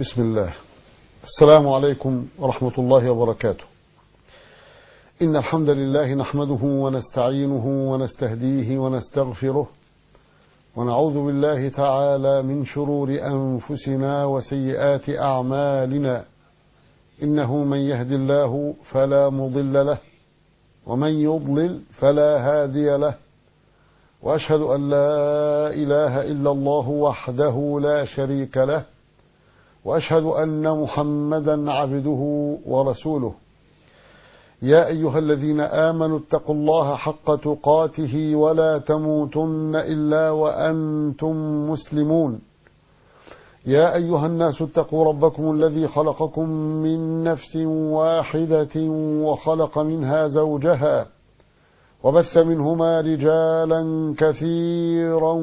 بسم الله. السلام عليكم ورحمة الله وبركاته. إن الحمد لله نحمده ونستعينه ونستهديه ونستغفره، ونعوذ بالله تعالى من شرور أنفسنا وسيئات أعمالنا. إنه من يهد الله فلا مضل له، ومن يضلل فلا هادي له، وأشهد أن لا إله إلا الله وحده لا شريك له، وأشهد أن محمدا عبده ورسوله. يا أيها الذين آمنوا اتقوا الله حق تقاته ولا تموتن إلا وأنتم مسلمون. يا أيها الناس اتقوا ربكم الذي خلقكم من نفس واحدة وخلق منها زوجها، وبث منهما رجالا كثيرا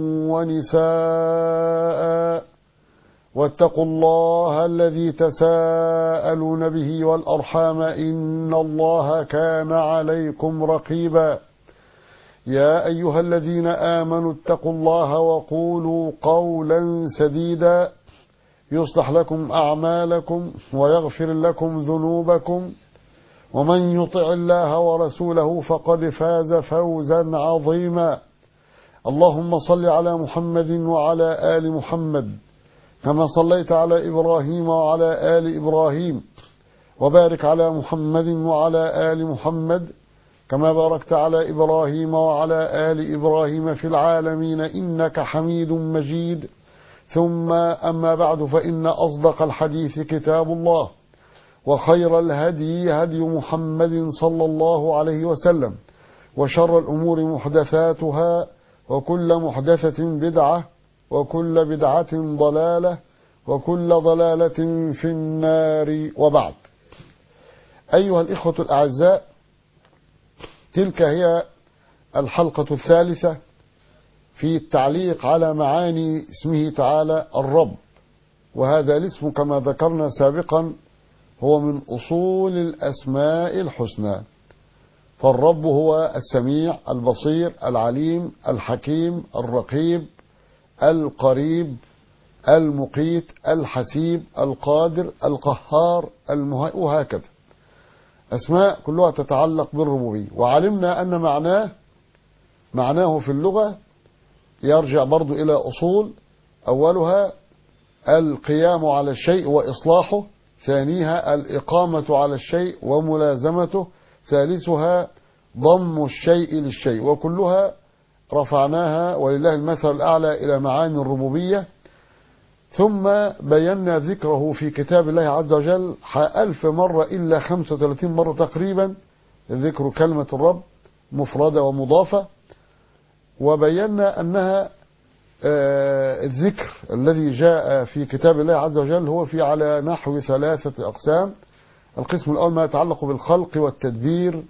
ونساء، واتقوا الله الذي تساءلون به والأرحام إن الله كان عليكم رقيبا. يا أيها الذين آمنوا اتقوا الله وقولوا قولا سديدا يصلح لكم أعمالكم ويغفر لكم ذنوبكم، ومن يطع الله ورسوله فقد فاز فوزا عظيما. اللهم صل على محمد وعلى آل محمد كما صليت على إبراهيم وعلى آل إبراهيم، وبارك على محمد وعلى آل محمد كما باركت على إبراهيم وعلى آل إبراهيم في العالمين إنك حميد مجيد. ثم أما بعد، فإن أصدق الحديث كتاب الله، وخير الهدي هدي محمد صلى الله عليه وسلم، وشر الأمور محدثاتها، وكل محدثة بدعة، وكل بدعة ضلالة، وكل ضلالة في النار. وبعد، أيها الإخوة الأعزاء، تلك هي الحلقة الثالثة في التعليق على معاني اسمه تعالى الرب. وهذا الاسم كما ذكرنا سابقا هو من أصول الأسماء الحسنى، فالرب هو السميع البصير العليم الحكيم الرقيب القريب المقيت الحسيب القادر القهار وهكذا، أسماء كلها تتعلق بالربوبية. وعلمنا أن معناه في اللغة يرجع برضو إلى أصول، أولها القيام على الشيء وإصلاحه، ثانيها الإقامة على الشيء وملازمته، ثالثها ضم الشيء للشيء، وكلها رفعناها ولله المثل الأعلى إلى معاني الربوبية. ثم بينا ذكره في كتاب الله عز وجل 1000 مرة إلا 35 مرة تقريبا، ذكر كلمة الرب مفردة ومضافة. وبينا أنها الذكر الذي جاء في كتاب الله عز وجل هو في على نحو 3 أقسام. القسم الأول ما يتعلق بالخلق والتدبير،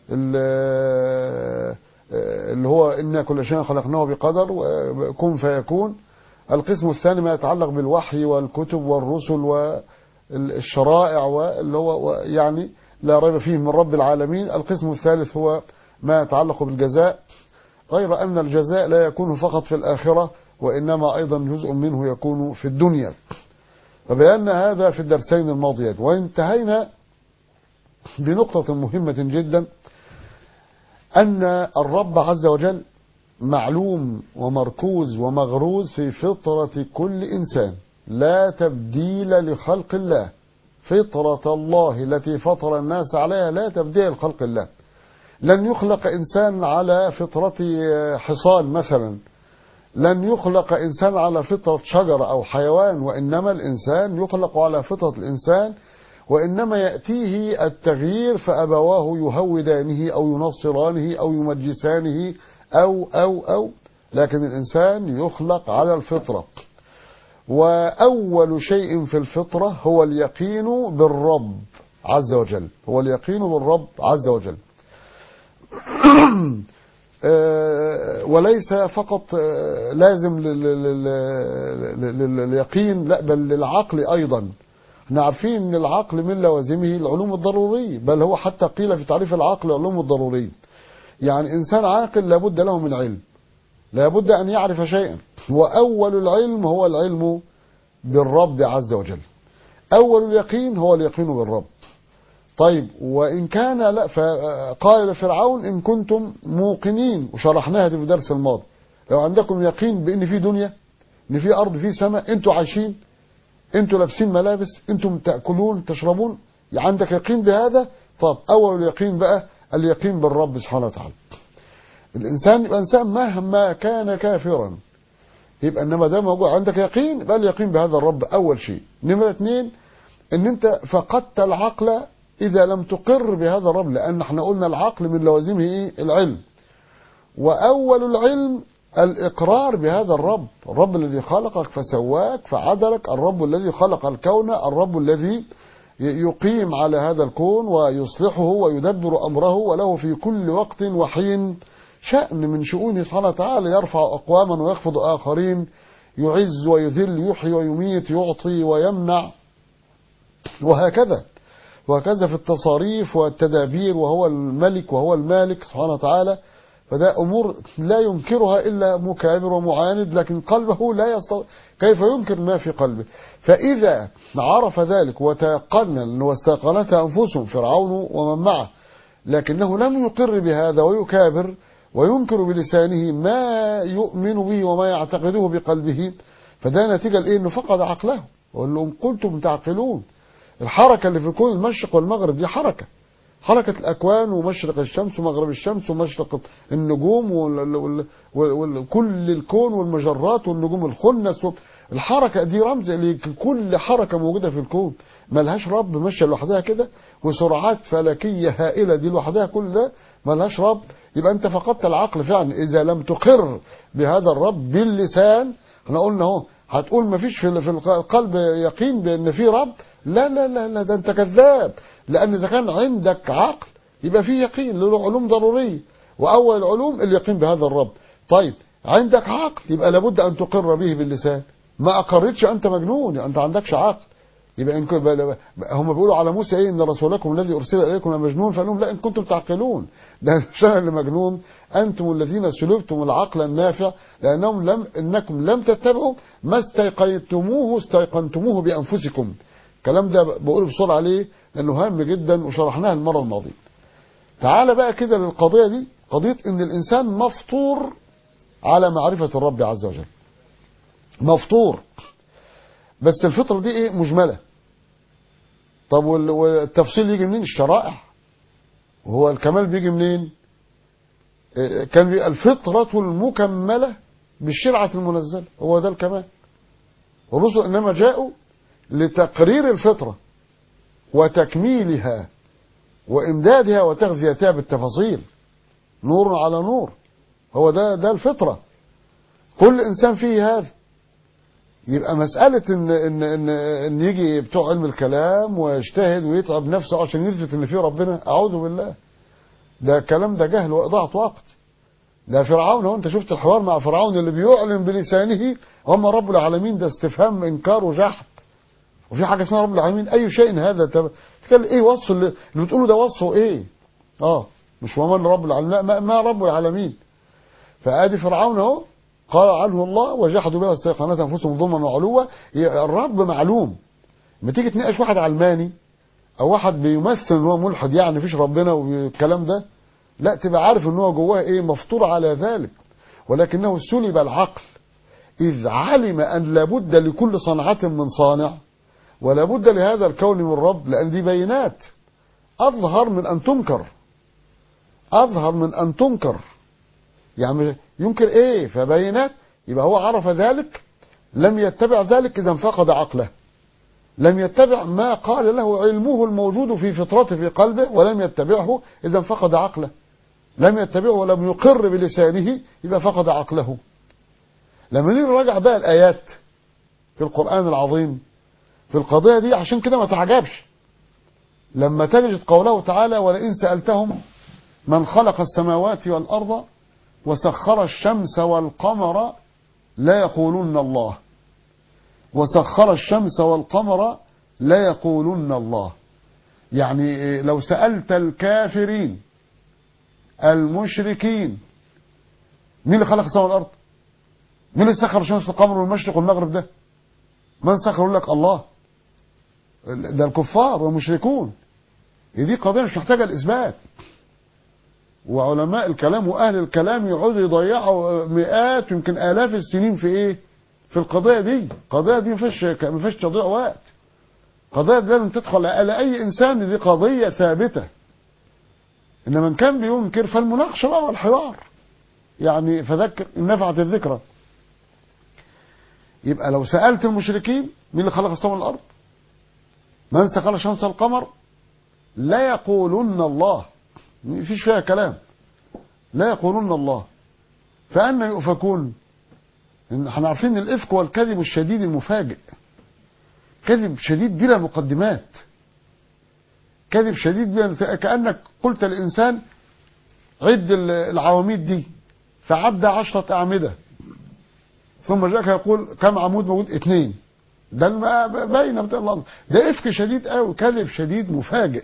اللي هو إن كل شيء خلقناه بقدر وكن فيكون. القسم الثاني ما يتعلق بالوحي والكتب والرسل والشرائع، واللي هو يعني لا ريب فيه من رب العالمين. القسم الثالث هو ما يتعلق بالجزاء، غير أن الجزاء لا يكون فقط في الآخرة، وإنما أيضا جزء منه يكون في الدنيا. فبينا هذا في الدرسين الماضيين، وانتهينا بنقطة مهمة جدا، أن الرب عز وجل معلوم ومركوز ومغروز في فطرة كل إنسان، لا تبديل لخلق الله. فطرة الله التي فطر الناس عليها لا تبديل لخلق الله. لن يخلق إنسان على فطرة حصان مثلا، لن يخلق إنسان على فطرة شجرة أو حيوان، وإنما الإنسان يخلق على فطرة الإنسان، وإنما يأتيه التغيير فأبواه يهودانه أو ينصرانه أو يمجسانه أو لكن الإنسان يخلق على الفطرة. وأول شيء في الفطرة هو اليقين بالرب عز وجل، هو اليقين بالرب عز وجل. وليس فقط لازم لليقين، لا بل للعقل أيضا. احنا عارفين ان العقل من لوازمه العلوم الضرورية، بل هو حتى قيل في تعريف العقل العلوم الضرورية. يعني إنسان عاقل لابد له من علم، لابد أن يعرف شيئا، وأول العلم هو العلم بالرب عز وجل. أول اليقين هو اليقين بالرب. طيب وإن كان لا، فقال لفرعون إن كنتم موقنين، وشرحناها دي في الدرس الماضي، لو عندكم يقين بأن في دنيا، إن في أرض، في سماء، أنتوا عايشين، أنتوا لابسين ملابس، أنتم تأكلون تشربون، عندك يقين بهذا. طب أول اليقين بقى اليقين بالرب سبحانه وتعالى. الإنسان يبقى إنسان مهما كان كافرا، يبقى إنما ده موجود عندك يقين، يبقى اليقين بهذا الرب أول شيء. نمرة 2 إن أنت فقدت العقل إذا لم تقر بهذا الرب، لأن احنا قلنا العقل من لوازمه إيه؟ العلم. وأول العلم الإقرار بهذا الرب، الرب الذي خلقك فسواك فعدلك، الرب الذي خلق الكون، الرب الذي يقيم على هذا الكون ويصلحه ويدبر أمره، وله في كل وقت وحين شأن من شؤونه سبحانه وتعالى، يرفع أقواما ويخفض آخرين، يعز ويذل، يحيي ويميت، يعطي ويمنع، وهكذا وهكذا في التصاريف والتدابير، وهو الملك وهو المالك سبحانه وتعالى. فده أمور لا ينكرها إلا مكابر ومعاند، لكن قلبه لا يستطيع، كيف ينكر ما في قلبه؟ فإذا عرف ذلك وتيقن واستيقنتها أنفسهم فرعون ومن معه، لكنه لم يقر بهذا ويكابر وينكر بلسانه ما يؤمن به وما يعتقده بقلبه، فده نتيجة لإيه؟ إنه فقد عقله. وقال لهم قلتم تعقلون. الحركة اللي في الكون المشرق والمغرب دي حركة الأكوان، ومشرق الشمس ومغرب الشمس ومشرق النجوم وكل الكون والمجرات والنجوم الخنس، الحركة دي رمز لكل حركة موجودة في الكون، ملهاش رب، ماشية لوحدها كده، وسرعات فلكية هائلة دي لوحدها، كل ده ملهاش رب. يبقى أنت فقدت العقل فعلا إذا لم تقر بهذا الرب باللسان. احنا قلنا اهو، هتقول ما فيش في القلب يقين بأن في رب، لا لا لا لا، ده أنت كذاب. لأن إذا كان عندك عقل يبقى فيه يقين، له علوم ضرورية، وأول العلوم اليقين بهذا الرب. طيب عندك عقل يبقى لابد أن تقر به باللسان، ما أقرتش أنت مجنون، أنت عندكش عقل. يبقى هم بيقولوا على موسى إيه؟ إن رسولكم الذي أرسل إليكم مجنون، فقال لهم لا إن كنتم تعقلون، ده مش أنا اللي مجنون، أنتم الذين سلبتم العقل النافع، إنكم لم تتبعوا ما استيقنتموه بأنفسكم. الكلام ده بقول بسرعة عليه لأنه هام جدا وشرحناها المرة الماضية. تعال بقى كده للقضية دي، قضية إن الإنسان مفطور على معرفة الرب عز وجل، مفطور، بس الفطرة دي إيه؟ مجملة. طب والتفصيل يجي منين؟ الشرائع. وهو الكمال بيجي منين؟ كان الفطرة المكملة بالشرعة المنزلة، هو ده الكمال. الرسل إنما جاءوا لتقرير الفطرة وتكميلها وإمدادها وتغذيتها بالتفاصيل، نور على نور، هو ده الفطرة. كل إنسان فيه هذا. يبقى مسألة إن يجي بتوع علم الكلام ويجتهد ويتعب نفسه عشان يثبت إن فيه ربنا، أعوذ بالله، ده كلام، ده جهل وإضاعة وقت. ده فرعون، هو أنت شفت الحوار مع فرعون اللي بيعلن بلسانه هم رب العالمين، ده استفهام إنكار وجحد. وفي حاجة اسمها رب العالمين؟ أي شيء هذا؟ تتكلم إيه وصف اللي بتقوله ده؟ وصفه إيه؟ مش ومن رب العالمين، لا، ما رب العالمين. فآدي فرعون اهو قال عنه الله وجحدوا بها واستيقنتها أنفسهم ظلما وعلوا. الرب معلوم. ما تيجي تناقش واحد علماني أو واحد بيمثل إن هو ملحد، يعني مفيش ربنا والكلام ده، لا، تبقى عارف إن هو جواه إيه؟ مفطور على ذلك، ولكنه سلب العقل إذ علم أن لابد لكل صنعة من صانع، ولا بد لهذا الكون من رب، لأن دي بينات أظهر من أن تنكر، أظهر من أن تنكر، يعني ينكر إيه؟ فبينات. يبقى هو عرف ذلك، لم يتبع ذلك إذا فقد عقله، لم يتبع ما قال له علمه الموجود في فطرته في قلبه، ولم يتبعه إذا فقد عقله، لم يتبعه ولم يقر بلسانه إذا فقد عقله. لما نراجع بقى الآيات في القرآن العظيم في القضية دي، عشان كده ما تعجبش لما تجد قوله تعالى ولئن سألتهم من خلق السماوات والأرض وسخر الشمس والقمر لا يقولون الله، وسخر الشمس والقمر لا يقولون الله. يعني لو سألت الكافرين المشركين مين اللي خلق السماء والأرض؟ مين اللي سخر الشمس والقمر والمشرق والمغرب ده؟ من سخر؟ يقول لك الله. ده الكفار والمشركون. دي قضية مش محتاجة الإثبات، وعلماء الكلام وأهل الكلام يقعدوا يضيعوا مئات يمكن آلاف السنين في إيه؟ في القضية دي. القضية دي ما فيش تضيع وقت. قضية دي لازم تدخل على أي إنسان، دي قضية ثابتة. إنما من كان بينكر فالمناقشة بقى والحوار، يعني فذكر إن نفعت الذكرى. يبقى لو سألت المشركين مين اللي خلق السماء والأرض؟ من خلق الشمس والقمر؟ لا يقولون الله، مفيش فيها كلام، لا يقولون الله. فأنا يؤفكون؟ احنا عارفين الإفك والكذب الشديد المفاجئ، كذب شديد بلا مقدمات، كذب شديد بلا، كأنك قلت الإنسان عد العواميد دي فعد 10 أعمدة، ثم جاءك يقول كم عمود موجود؟ 2. ده باينه بتاع الله. ده إفك شديد قوي، كذب شديد مفاجئ.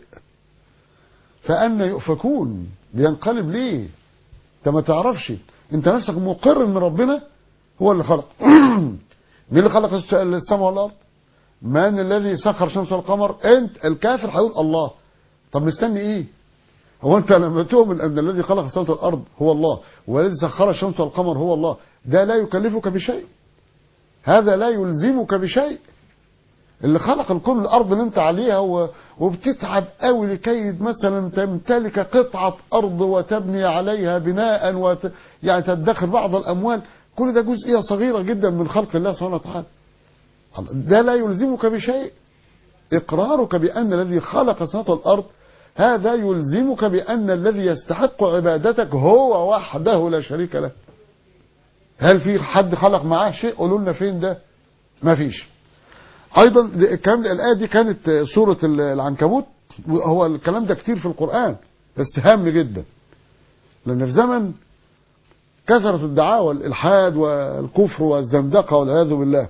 فأنا يؤفكون؟ بينقلب ليه؟ انت ما تعرفش، انت نفسك مقر ان ربنا هو اللي خلق. مين اللي خلق السماء والارض؟ من الذي سخر الشمس والقمر؟ انت الكافر هيقول الله. طب مستني ايه؟ هو انت لما تؤمن ان الذي خلق السماء والارض هو الله والذي سخر الشمس والقمر هو الله، ده لا يكلفك بشيء، هذا لا يلزمك بشيء. اللي خلق الكون الارض اللي انت عليها وبتتعب قوي لكي مثلا تمتلك قطعه ارض وتبني عليها بناء يعني تدخر بعض الاموال، كل ده جزئيه صغيره جدا من خلق الله سبحانه وتعالى. ده لا يلزمك بشيء. اقرارك بان الذي خلق السماوات والارض هذا يلزمك بان الذي يستحق عبادتك هو وحده لا شريك له. هل في حد خلق معاه شيء؟ قولوا لنا فين ده؟ ما فيش. ايضا الايه دي كانت سوره العنكبوت، وهو الكلام ده كتير في القران بس هام جدا، لان في زمن كثرة الدعاوى والالحاد والكفر والزندقه والعياذ بالله.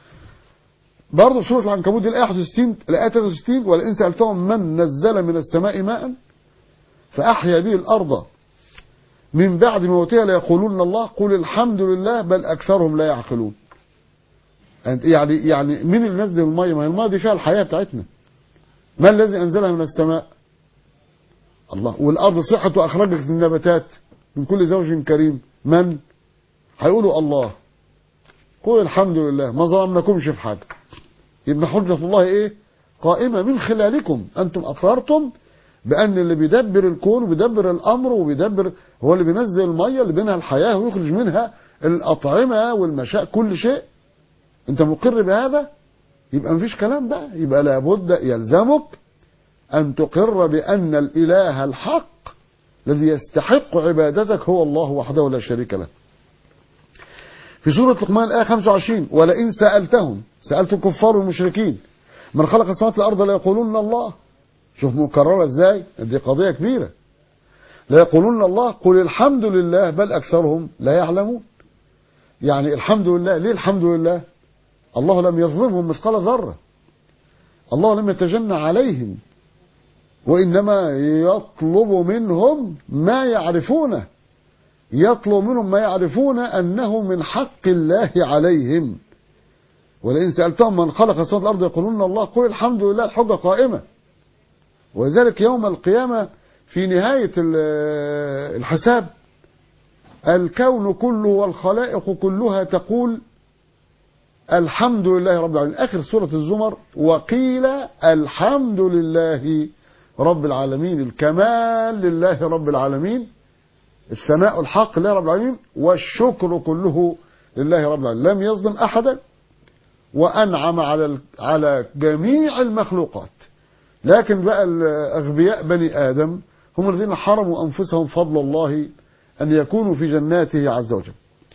برضه سوره العنكبوت دي الايه 61 الايه 63 ولئن سالتهم من نزل من السماء ماء فاحيا به الارض من بعد موتها ليقولون الله قل الحمد لله بل اكثرهم لا يعقلون. يعني مين اللي نزل الميه؟ ما هي الميه دي فيها الحياه بتاعتنا. ما الذي انزلها من السماء؟ الله. والارض صحت واخرجت النباتات من كل زوج كريم، من؟ هيقولوا الله. قل الحمد لله ما ظلمناكمش في حاجه. يبقى حجه الله ايه؟ قائمه من خلالكم، انتم اقررتم بان اللي بيدبر الكون وبيدبر الامر وبيدبر هو اللي بينزل الميه اللي بينها الحياه ويخرج منها الاطعمه والمشاء كل شيء. انت مقر بهذا؟ يبقى مفيش كلام بقى، يبقى لابد يلزمك ان تقر بان الاله الحق الذي يستحق عبادتك هو الله وحده لا شريك له. في سورة لقمان الآية 25 ولئن سألت الكفار والمشركين من خلق السماوات والأرض لا يقولون الله. شوف مكررة ازاي، دي قضية كبيرة. لا يقولون الله قل الحمد لله بل أكثرهم لا يعلمون. يعني الحمد لله، ليه الحمد لله؟ الله لم يظلمهم مثقال ذرة، الله لم يتجنى عليهم، وإنما يطلب منهم ما يعرفونه، يطلب منهم ما يعرفون أنه من حق الله عليهم. ولئن سألتهم من خلق السماوات والأرض يقولون الله قل الحمد لله، الحجة قائمة. وذلك يوم القيامة في نهاية الحساب الكون كله والخلائق كلها تقول الحمد لله رب العالمين. آخر سورة الزمر وقيل الحمد لله رب العالمين، الكمال لله رب العالمين، الثناء الحق لله رب العالمين، والشكر كله لله رب العالمين. لم يظلم أحدا وأنعم على جميع المخلوقات. لكن بقى الأغبياء بني آدم هم الذين حرموا أنفسهم فضل الله أن يكونوا في جناته عز وجل.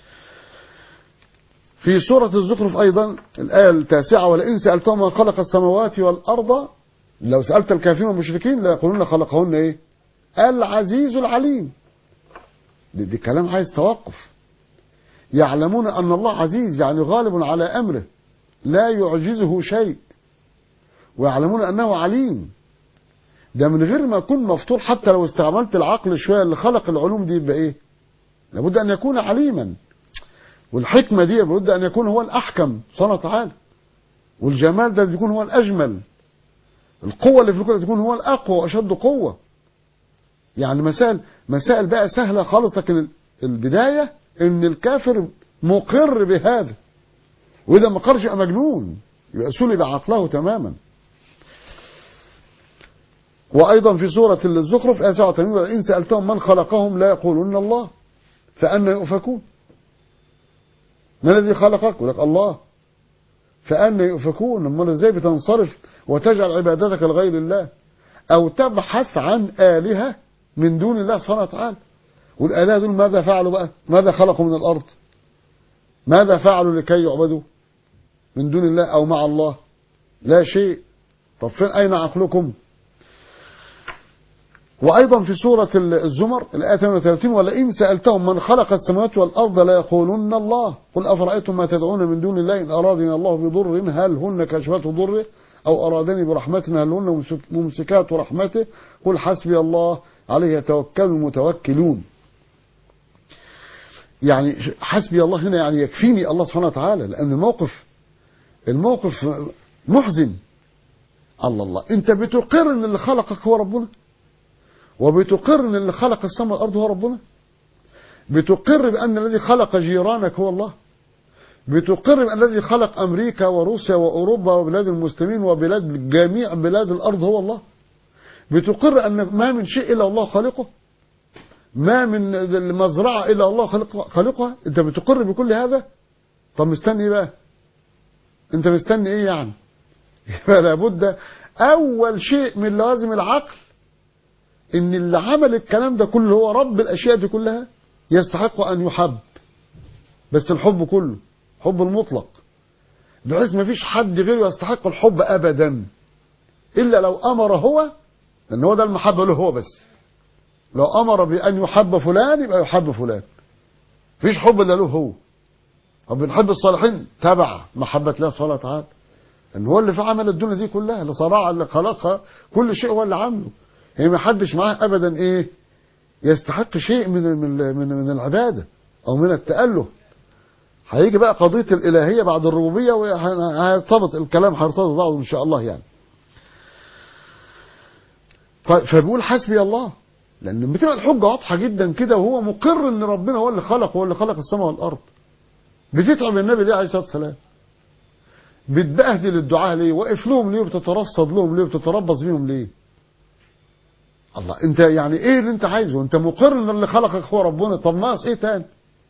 في سورة الزخرف أيضا الآية 9 ولئن سألتهم من خلق السماوات والأرض، لو سألت الكافرين والمشركين لا يقولون خلقهن إيه؟ العزيز العليم. دي كلام عايز توقف. يعلمون أن الله عزيز يعني غالب على أمره لا يعجزه شيء، ويعلمون أنه عليم. ده من غير ما يكون مفتوح، حتى لو استعملت العقل شوية اللي خلق العلوم دي يبقى إيه؟ لابد أن يكون عليما، والحكمة دي لابد أن يكون هو الأحكم سبحانه وتعالى، والجمال ده يكون هو الأجمل، القوة اللي في الكل تكون هو الأقوى وأشد قوة. يعني مسائل بقى سهلة خالص، لكن البداية إن الكافر مقر بهذا، وإذا ما قرش يبقى مجنون، يبقى سلب عقله تماما. وأيضا في سورة الزخرف آية 87: ولئن سألتهم من خلقهم لا يقولون الله فأنى يؤفكون. ما الذي خلقك؟ يقول لك الله. فأنى يؤفكون. أمال ازاي بتنصرف وتجعل عبادتك لغير الله، أو تبحث عن آلهة من دون الله سبحانه وتعالى؟ والآلهة دول ماذا فعلوا بقى؟ ماذا خلقوا من الأرض؟ ماذا فعلوا لكي يعبدوا من دون الله أو مع الله؟ لا شيء. طب فين أين عقلكم؟ وأيضا في سورة الزمر الآية 38: ولئن سألتهم من خلق السماوات والأرض لا يقولون الله قل أفرأيتم ما تدعون من دون الله إن أرادني الله بضر هل هن كاشفات ضره أو أرادني برحمة هل هن ممسكات رحمته قل حسبي الله عليه يتوكل المتوكلون. يعني حسبي الله هنا يعني يكفيني الله سبحانه وتعالى، لأن الموقف محزن. الله أنت بتقر أن اللي خلقك هو ربنا، وبتقر أن اللي خلق السماء والأرض هو ربنا، بتقر بأن الذي خلق جيرانك هو الله، بتقر بأن الذي خلق أمريكا وروسيا وأوروبا وبلاد المسلمين وبلاد جميع بلاد الأرض هو الله، بتقر أن ما من شيء إلا الله خالقه، ما من المزرعة إلا الله خالقها. أنت بتقر بكل هذا. طب مستني بقى؟ أنت مستني إيه يعني؟ فلا بد أول شيء من لوازم العقل إن اللي عمل الكلام ده كله هو رب الأشياء دي كلها، يستحق أن يحب، بس الحب كله حب المطلق، بحيث ما فيش حد غيره يستحق الحب أبدا إلا لو أمر هو، لأن هو ده المحبة له هو بس. لو أمر بأن يحب فلان يبقى يحب فلان، مفيش حب إلا له هو. طب بنحب الصالحين تبع محبة الله سبحانه وتعالى، ان هو اللي في عمل الدنيا دي كلها، اللي صراع اللي خلقها، كل شيء هو اللي عامله. يعني ما حدش معاه ابدا ايه يستحق شيء من العباده او من التأله. هيجي بقى قضيه الالهيه بعد الربوبيه، وهيرتبط الكلام هيرتبط بعضه ان شاء الله يعني. طيب فبيقول حسبي الله، لان بتبقى الحجه واضحه جدا كده، وهو مقر ان ربنا هو اللي خلق، هو اللي خلق السماء والارض. بتتعب النبي ليه عليه الصلاه والسلام؟ بتبهدل الدعاء ليه؟ واقف لهم ليه؟ وبتترصد لهم ليه؟ وبتتربص بيهم ليه؟ الله، انت يعني ايه اللي انت عايزه؟ انت مقر ان اللي خلقك هو ربنا، طب ناقص ايه تاني؟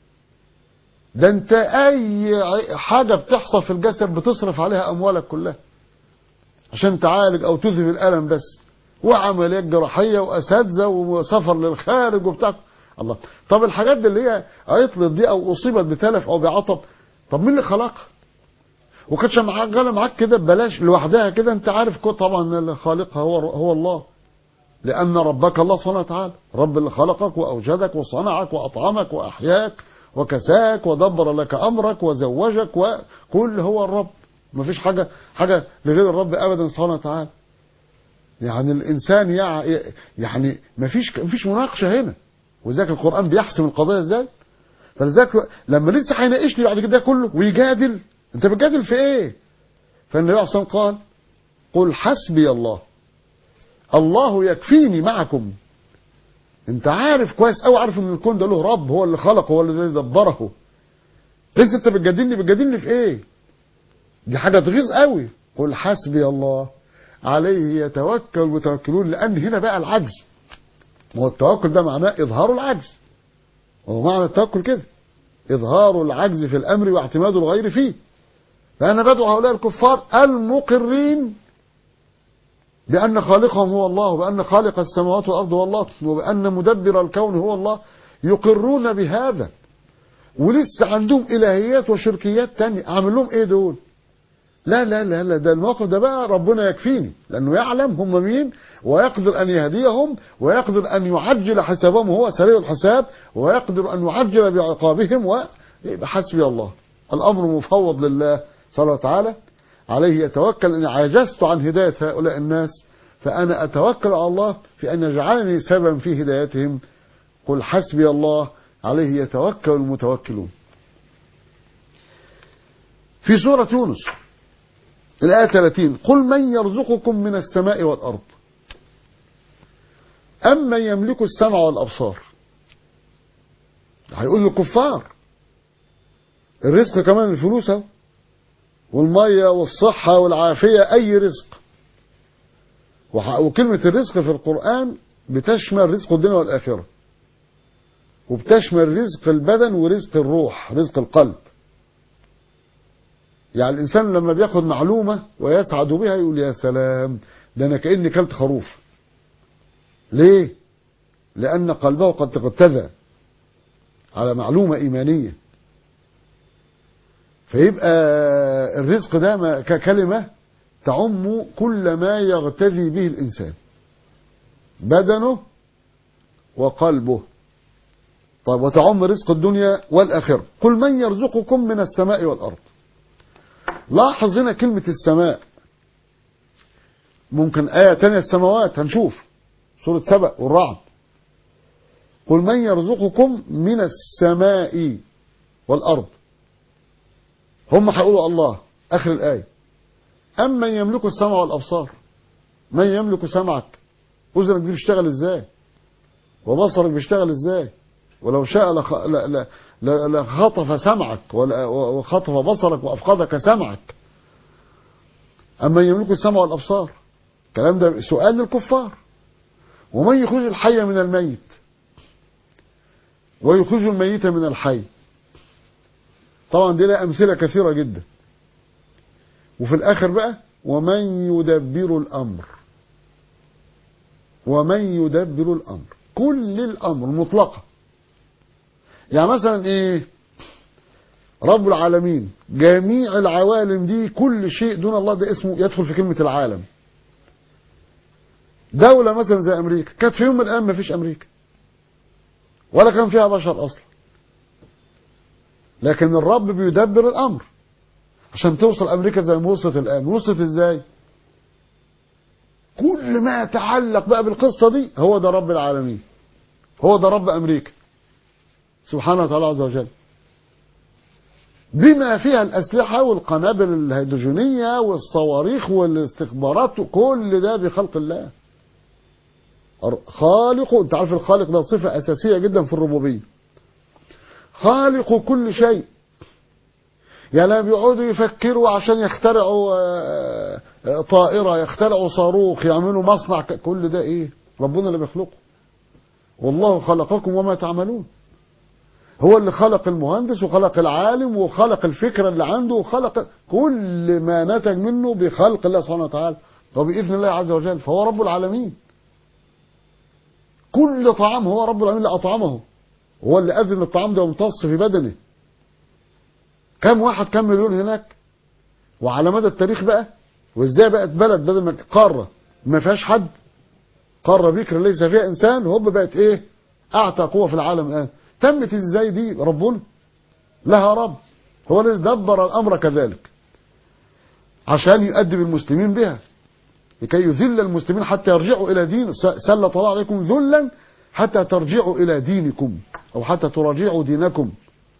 ده انت اي حاجه بتحصل في الجسد بتصرف عليها اموالك كلها عشان تعالج او تذهب الالم بس، وعمليات جراحيه واساتذه وسفر للخارج وبتاع. الله، طب الحاجات دي اللي هي عطلت دي او اصيبت بتلف او بعطب، طب مين اللي خلقها؟ وكانتش معاك كده ببلاش لوحدها كده. انت عارف طبعا اللي خالقها هو الله، لان ربك الله سبحانه وتعالى، رب اللي خلقك واوجدك وصنعك واطعمك واحياك وكساك ودبر لك امرك وزوجك، وكل هو الرب. مفيش حاجه لغير الرب ابدا سبحانه وتعالى. يعني الانسان يعني مفيش مناقشه هنا، وذلك القران بيحسم القضيه ازاي. فلذلك لما لسه هيناقشني بعد كده كله ويجادل، انت بتجادل في ايه؟ فالنبي عليه الصلاه والسلام قال قل حسبي الله، الله يكفيني معكم. انت عارف كويس قوي، عارف ان الكون ده له رب، هو اللي خلقه، هو اللي دبره. لسه انت بتجادلني في ايه؟ دي حاجه تغيظ قوي. قل حسبي الله عليه يتوكل المتوكلون، لان هنا بقى العجز. ما هو التوكل ده معناه اظهار العجز، وهو معنى التوكل كده اظهار العجز في الامر واعتماد الغير فيه. فانا بدعو هؤلاء الكفار المقرين بأن خالقهم هو الله، وبأن خالق السماوات والأرض هو الله، وبأن مدبر الكون هو الله، يقرون بهذا، ولسه عندهم إلهيات وشركيات تانية. أعمل لهم إيه دول؟ لا لا لا لا، ده الموقف ده بقى ربنا يكفيني، لأنه يعلم هم مين، ويقدر أن يهديهم، ويقدر أن يعجل حسابهم، وهو سريع الحساب، ويقدر أن يعجل بعقابهم. وحسبي الله، الأمر مفوض لله سبحانه وتعالى، عليه يتوكل. إن عجزت عن هداية هؤلاء الناس فأنا أتوكل على الله في أن يجعلني سببا في هدايتهم. قل حسبي الله عليه يتوكل المتوكلون. في سورة يونس الآية 30 قل من يرزقكم من السماء والأرض أما يملك السمع والأبصار. هيقول للكفار الرزق كمان الفلوس والمية والصحة والعافية، أي رزق. وكلمة الرزق في القرآن بتشمل رزق الدنيا والآخرة، وبتشمل رزق البدن ورزق الروح، رزق القلب. يعني الإنسان لما بياخد معلومة ويسعد بها يقول يا سلام، ده أنا كأني كلت خروف. ليه؟ لأن قلبه قد اغتذى على معلومة إيمانية. فيبقى الرزق ده ككلمة تعم كل ما يغتذي به الإنسان، بدنه وقلبه. طيب وتعم رزق الدنيا والآخرة. قل من يرزقكم من السماء والأرض. لاحظ هنا كلمة السماء، ممكن آية تانية السماوات، هنشوف سورة سبأ والرعد. قل من يرزقكم من السماء والأرض، هم هيقولوا الله آخر الآية. أما يملك السمع والأبصار، من يملك سمعك، أذنك دي بيشتغل إزاي، وبصرك بيشتغل إزاي، ولو شاء لخطف سمعك وخطف بصرك وأفقدك سمعك. أما يملك السمع والأبصار، الكلام ده سؤال للكفار. ومن يخرج الحي من الميت ويخرج الميت من الحي. طبعا دي لها أمثلة كثيرة جدا. وفي الآخر بقى ومن يدبر الأمر، ومن يدبر الأمر، كل الأمر مطلقة. يعني مثلا إيه، رب العالمين، جميع العوالم دي، كل شيء دون الله ده اسمه يدخل في كلمة العالم. دولة مثلا زي أمريكا، كانت في يوم من الأيام ما فيش أمريكا ولا كان فيها بشر أصلا، لكن الرب بيدبر الأمر عشان توصل أمريكا زي ما وصلت الآن. وصلت إزاي؟ كل ما يتعلق بقى بالقصة دي هو ده رب العالمين، هو ده رب أمريكا سبحانه وتعالى عز وجل، بما فيها الأسلحة والقنابل الهيدروجينية والصواريخ والاستخبارات، كل ده بخلق الله. خالق، انت عارف الخالق ده صفة أساسية جدا في الربوبية، خالق كل شيء. يعني لما بيقعدوا يفكروا عشان يخترعوا طائرة، يخترعوا صاروخ، يعملوا مصنع، كل ده ايه؟ ربنا اللي بيخلقه. والله خلقكم وما تعملون. هو اللي خلق المهندس وخلق العالم وخلق الفكرة اللي عنده وخلق كل ما نتج منه بخلق الله سبحانه وتعالى وبإذن الله عز وجل. فهو رب العالمين. كل طعام هو رب العالمين اللي أطعمه، هو اللي أذن الطعام ده وامتص في بدنه. كم واحد، كم مليون هناك. وعلى مدى التاريخ بقى، وازاي بقت بلد بدل ما قارة ما فيهاش حد، قارة بكر ليس فيها إنسان، هوب بقت إيه؟ أعتى قوة في العالم الآن. تمت إزاي دي؟ ربنا لها رب، هو الذي دبر الأمر كذلك عشان يؤدب المسلمين بها، لكي يذل المسلمين حتى يرجعوا إلى دين. سلط الله عليكم ذلا حتى ترجعوا إلى دينكم، أو حتى تراجعوا دينكم.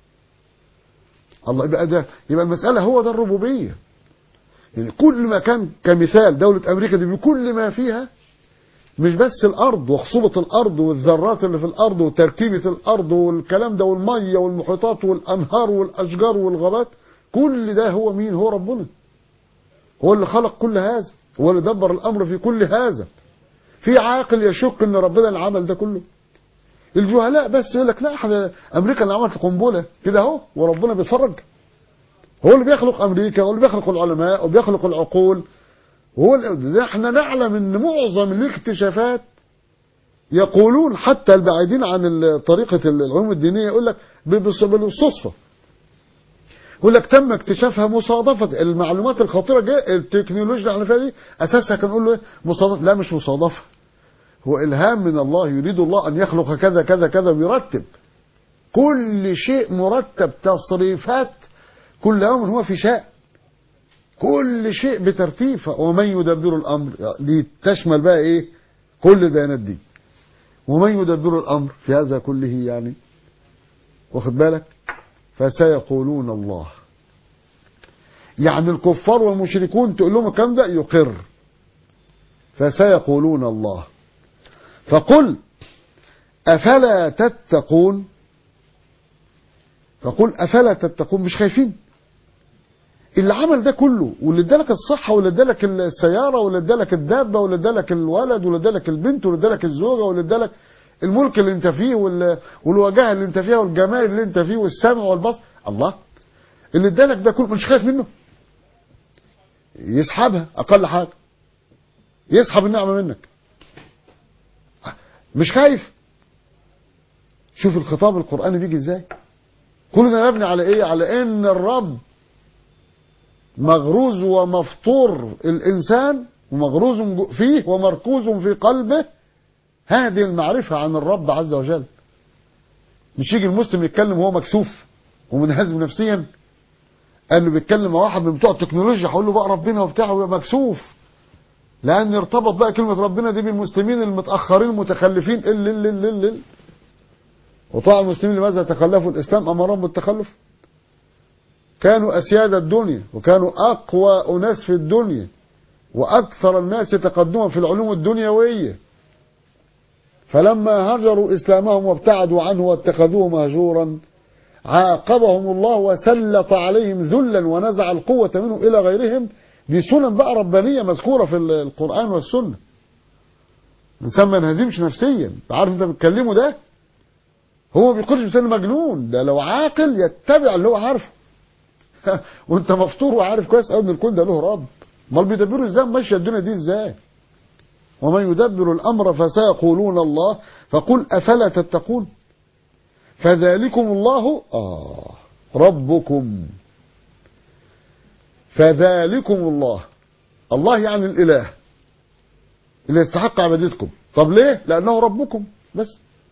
الله يبقى ده، يبقى المسألة هو ده الربوبية. يعني كل ما كان، كمثال دولة أمريكا دي بكل ما فيها، مش بس الأرض وخصوبة الأرض والذرات اللي في الأرض وتركيبة الأرض والكلام ده والمية والمحيطات والأنهار والأشجار والغابات، كل ده هو مين؟ هو ربنا. هو اللي خلق كل هذا، هو اللي دبر الأمر في كل هذا. في عاقل يشك ان ربنا اللي عمل ده كله؟ الجهلاء بس يقول لك لا، احنا امريكا اللي عملت القنبله كده اهو، وربنا بيتفرج. هو اللي بيخلق امريكا، هو اللي بيخلق العلماء وبيخلق العقول. ده احنا نعلم ان معظم الاكتشافات، يقولون حتى البعيدين عن طريقه العلوم الدينيه، يقول لك بالصدفه، يقول لك تم اكتشافها مصادفه. المعلومات الخطيره التكنولوجيا اللي احنا فيها دي اساسها كان نقول له مصادفه. لا، مش مصادفه، هو إلهام من الله. يريد الله أن يخلق كذا كذا كذا ويرتب كل شيء مرتب، تصريفات كل يوم هو في شاء، كل شيء بترتيب. ومن يدبر الأمر دي تشمل بقى إيه؟ كل البيانات دي. ومن يدبر الأمر في هذا كله، يعني واخد بالك؟ فسيقولون الله. يعني الكفار والمشركون تقول لهم الكلام ده يقر. فسيقولون الله. فقل أفلا تتقون. فقل أفلا تتقون، مش خايفين؟ اللي عمل ده كله، واللي ادالك الصحة، واللي ادالك السيارة، واللي ادالك الدابة، واللي ادالك الولد، واللي ادالك البنت، واللي ادالك الزوجة، واللي ادالك الملك اللي انت فيه، والوجاهة اللي انت فيها، والجمال اللي انت فيه، والسمع والبصر، الله اللي ادالك ده كله مش خايف منه؟ يسحبها أقل حاجة، يسحب النعمة منك، مش خايف؟ شوف الخطاب القرآني بيجي ازاي. كل ده مبني على ايه؟ على ان الرب مغروز ومفطور الانسان، ومغروز فيه ومركوز في قلبه هذه المعرفة عن الرب عز وجل. مش يجي المسلم يتكلم وهو مكسوف ومنهزم نفسيا. قال له بيتكلم مع واحد من بتوع التكنولوجيا هقول له بقى ربنا وبتاعه ويبقى مكسوف، لان ارتبط بقى كلمة ربنا دي بالمسلمين المتأخرين المتخلفين ال وطبعا المسلمين لماذا تخلفوا؟ الإسلام أمرهم بالتخلف. كانوا أسياد الدنيا، وكانوا أقوى أناس في الدنيا، وأكثر الناس تقدما في العلوم الدنيوية. فلما هجروا إسلامهم وابتعدوا عنه واتخذوه مهجورا عاقبهم الله وسلط عليهم ذلا ونزع القوة منه إلى غيرهم. دي سنن بقى ربانية مذكورة في القرآن والسنة. الإنسان ما ينهزمش نفسيا، عارف أنت بتكلمه ده هو ما بيقولش إنسان مجنون، ده لو عاقل يتبع اللي هو عارفه. وانت مفطور وعارف كويس قوي ان الكون ده له رب. امال بيدبروا ازاي؟ ماشيه الدنيا دي ازاي؟ ومن يدبر الامر فسيقولون الله. فقل افلا تتقون. فذلكم الله ربكم. فذلكم الله. الله يعني الاله اللي يستحق عبادتكم. طب ليه؟ لانه ربكم بس.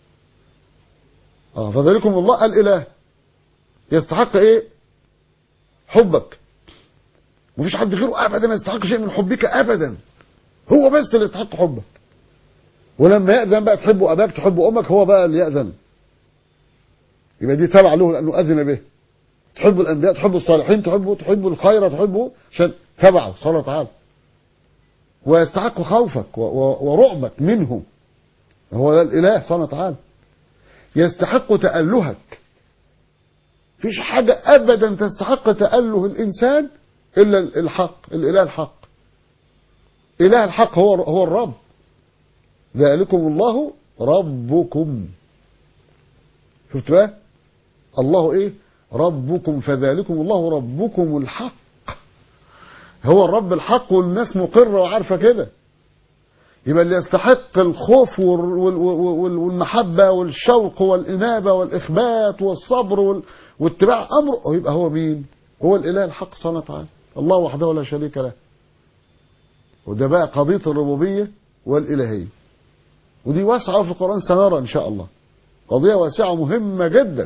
فذلكم الله الاله يستحق ايه؟ حبك. مفيش حد غيره ابدا يستحق شيء من حبك ابدا، هو بس اللي يستحق حبك. ولما يأذن بقى تحب اباك تحب امك، هو بقى اللي يأذن، يبقى دي تابع له لانه اذن به. تحب الانبياء، تحب الصالحين، تحب الخير، تحبه عشان تبعه سبحانه وتعالى. ويستحق خوفك ورعبك منه، هو ده الاله سبحانه وتعالى. يستحق تألهك. مفيش حاجة ابدا تستحق تأله الانسان الا الحق، الاله الحق. اله الحق هو الرب. ذلكم الله ربكم. شفت بقى؟ الله ايه؟ ربكم. فذلكم الله ربكم الحق. هو الرب الحق، والناس مقرة وعارفة كده. يبقى اللي يستحق الخوف والمحبة والشوق والإنابة والإخبات والصبر واتباع أمره، يبقى هو مين؟ هو الإله الحق سبحانه وتعالى، الله وحده لا شريك له. وده بقى قضية الربوبية والإلهية، ودي واسعة في القرآن، سنرى إن شاء الله. قضية واسعة مهمة جدا،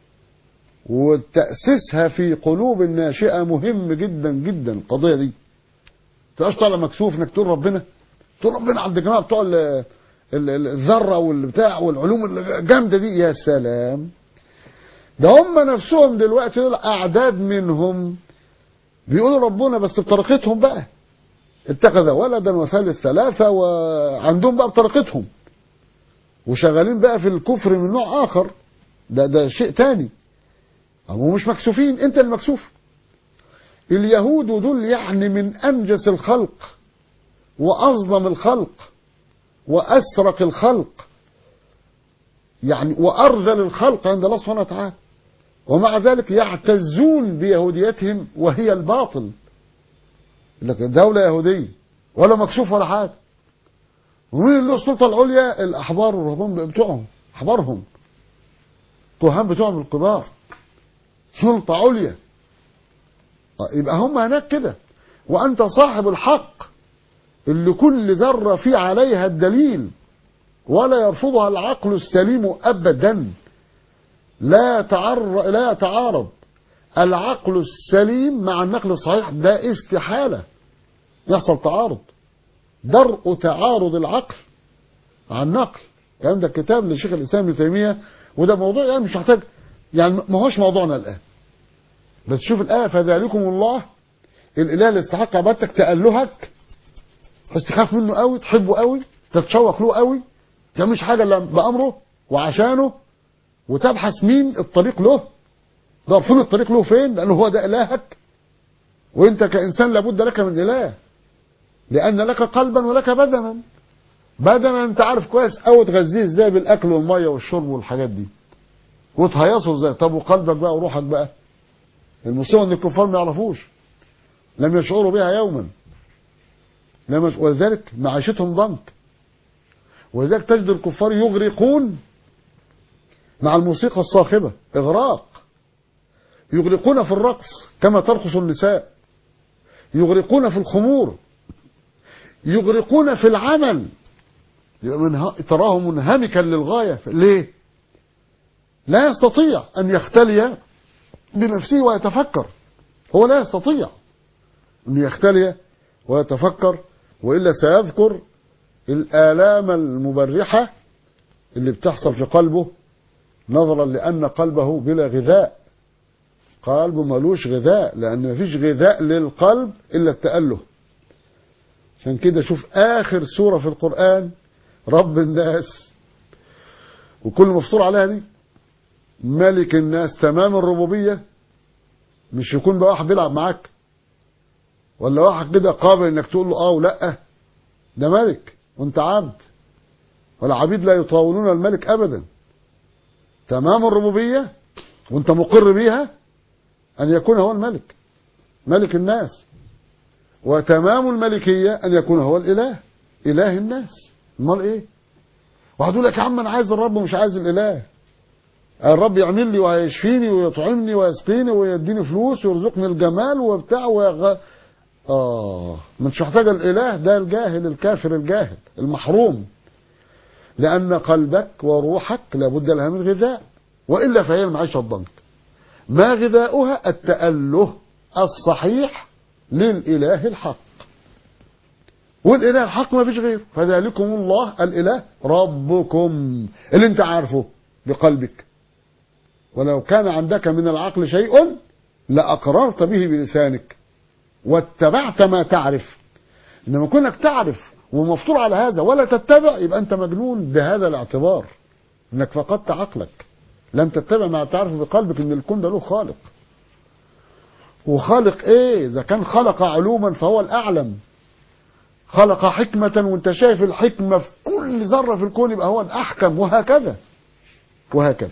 وتأسيسها في قلوب الناشئة مهم جدا جدا. القضية دي تبقاش طالع مكسوف انك تقول ربنا عند الجماعة بتوع الذرة والبتاع والعلوم الجامدة دي. يا سلام، ده هم نفسهم دلوقتي دول أعداد منهم بيقولوا ربنا بس بطريقتهم بقى. اتخذ ولدا وثالث ثلاثة، وعندهم بقى بطريقتهم، وشغالين بقى في الكفر من نوع آخر. ده شيء تاني. هم مش مكسوفين، انت المكسوف. اليهود دول يعني من أنجس الخلق وأظلم الخلق وأسرق الخلق، يعني وأرذل الخلق عند الله سبحانه وتعالى، ومع ذلك يعتزون بيهوديتهم وهي الباطل. لكن دولة يهودية ولا مكشوف ولا حاجة. ومين اللي له السلطة العليا؟ الأحبار والرهبان بتوعهم، أحبارهم كهان بتوعهم الكبار، سلطة عليا. يبقى هم هناك كده. وأنت صاحب الحق اللي كل ذرة فيه عليها الدليل ولا يرفضها العقل السليم أبدا. لا يتعارض العقل السليم مع النقل الصحيح، ده استحالة يحصل تعارض. درء تعارض العقل مع النقل. عندك كتاب للشيخ الإسلام ابن تيمية، وده موضوع يعني مش محتاج، يعني ما هوش موضوعنا الآن. بس شوف الآية، فذلكم الله الاله اللي يستحق عبادتك تألهك، بس تخاف منه قوي، تحبه قوي، تتشوق له قوي، مش حاجه الا بامره وعشانه، وتبحث مين الطريق له، ده فين الطريق له فين، لانه هو ده الهك. وانت كانسان لابد لك من اله، لان لك قلبا ولك بدنا. بدنا انت عارف كويس قوي تغذيه ازاي بالاكل والميه والشرب والحاجات دي، وتهيصه ازاي. طب وقلبك بقى وروحك بقى، المصيبه ان الكفار ما يعرفوش، لم يشعروا بها يوما، ولذلك معيشتهم ضنك. ولذلك تجد الكفار يغرقون مع الموسيقى الصاخبة إغراق، يغرقون في الرقص كما ترقص النساء، يغرقون في الخمور، يغرقون في العمل، تراه منهمكا للغاية. ليه؟ لا يستطيع أن يختلي بنفسه ويتفكر، هو لا يستطيع أن يختلي ويتفكر، وإلا سيذكر الآلام المبرحة اللي بتحصل في قلبه، نظرا لأن قلبه بلا غذاء، قلبه ملوش غذاء، لأن مفيش غذاء للقلب إلا التأله. عشان كده شوف آخر سورة في القرآن رب الناس، وكل مفطور عليها دي ملك الناس، تمام الربوبية. مش يكون بقى واحد بيلعب معاك، ولا واحد كده قابل انك تقول له اه ولا، ده ملك وانت عبد، والعبيد لا يطاولون الملك ابدا. تمام الربوبية وانت مقر بيها ان يكون هو الملك، ملك الناس، وتمام الملكية ان يكون هو الاله، اله الناس. امال ايه؟ واحد يقول لك يا عم انا عايز الرب ومش عايز الاله، الرب يعمل لي وهيشفيني ويطعمني ويسقيني ويديني فلوس ويرزقني الجمال وبتاع مش محتاج الاله. ده الجاهل الكافر الجاهل المحروم، لان قلبك وروحك لابد لها من غذاء، والا فهي المعيشه الضنك. ما غذاؤها؟ التأله الصحيح للاله الحق، والاله الحق ما فيش غيره. فذلكم الله الاله ربكم اللي انت عارفه بقلبك، ولو كان عندك من العقل شيء لأقررت به بلسانك واتبعت ما تعرف. إنما كونك تعرف ومفطور على هذا ولا تتبع، يبقى أنت مجنون بهذا الاعتبار، إنك فقدت عقلك، لم تتبع ما تعرف بقلبك إن الكون ده له خالق. وخالق إيه؟ إذا كان خلق علوما فهو الأعلم، خلق حكمة وانت شايف الحكمة في كل ذرة في الكون، يبقى هو الأحكم، وهكذا وهكذا.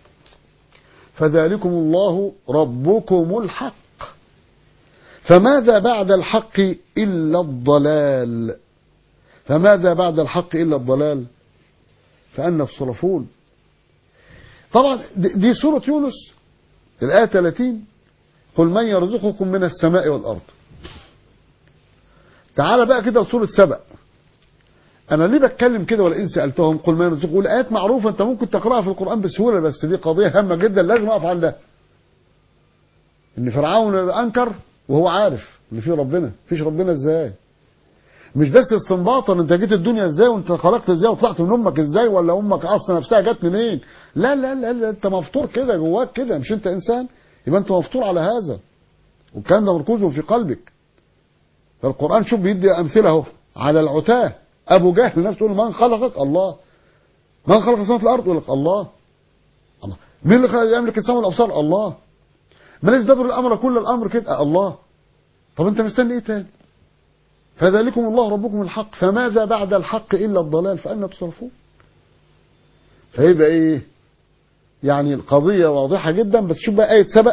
فذلكم الله ربكم الحق، فماذا بعد الحق إلا الضلال؟ فماذا بعد الحق إلا الضلال؟ فأنا الصرفون. طبعا دي سورة يونس الآية 30، قل من يرزقكم من السماء والأرض. تعال بقى كده لسورة سبأ. أنا ليه بتكلم كده؟ ولئن سألتهم قل من يرزقكم، والآيات معروفة أنت ممكن تقرأها في القرآن بسهولة، بس دي قضية هامة جدا لازم أقف عندها. إن فرعون أنكر وهو عارف إن في ربنا، فيش ربنا إزاي؟ مش بس استنباطا أنت جيت الدنيا إزاي وأنت خلقت إزاي وطلعت من أمك إزاي، ولا أمك أصلا نفسها جت منين؟ لا لا لا لا، أنت مفطور كده جواك كده، مش أنت إنسان؟ يبقى أنت مفطور على هذا، والكلام ده مركوزه في قلبك. فالقرآن شوف بيدي أمثلة أهو على العتاه. أبو جهل الناس تقول من خلقك؟ الله. من خلق السماوات والأرض؟ يقول لك الله. الله. مين اللي يملك السماء والأبصار؟ الله. من يدبر الأمر كل الأمر كده؟ الله. طب أنت مستني إيه تاني؟ فذلكم الله ربكم الحق، فماذا بعد الحق إلا الضلال فأنا تصرفون. فيبقى إيه؟ يعني القضية واضحة جدا. بس شوف بقى آية سبأ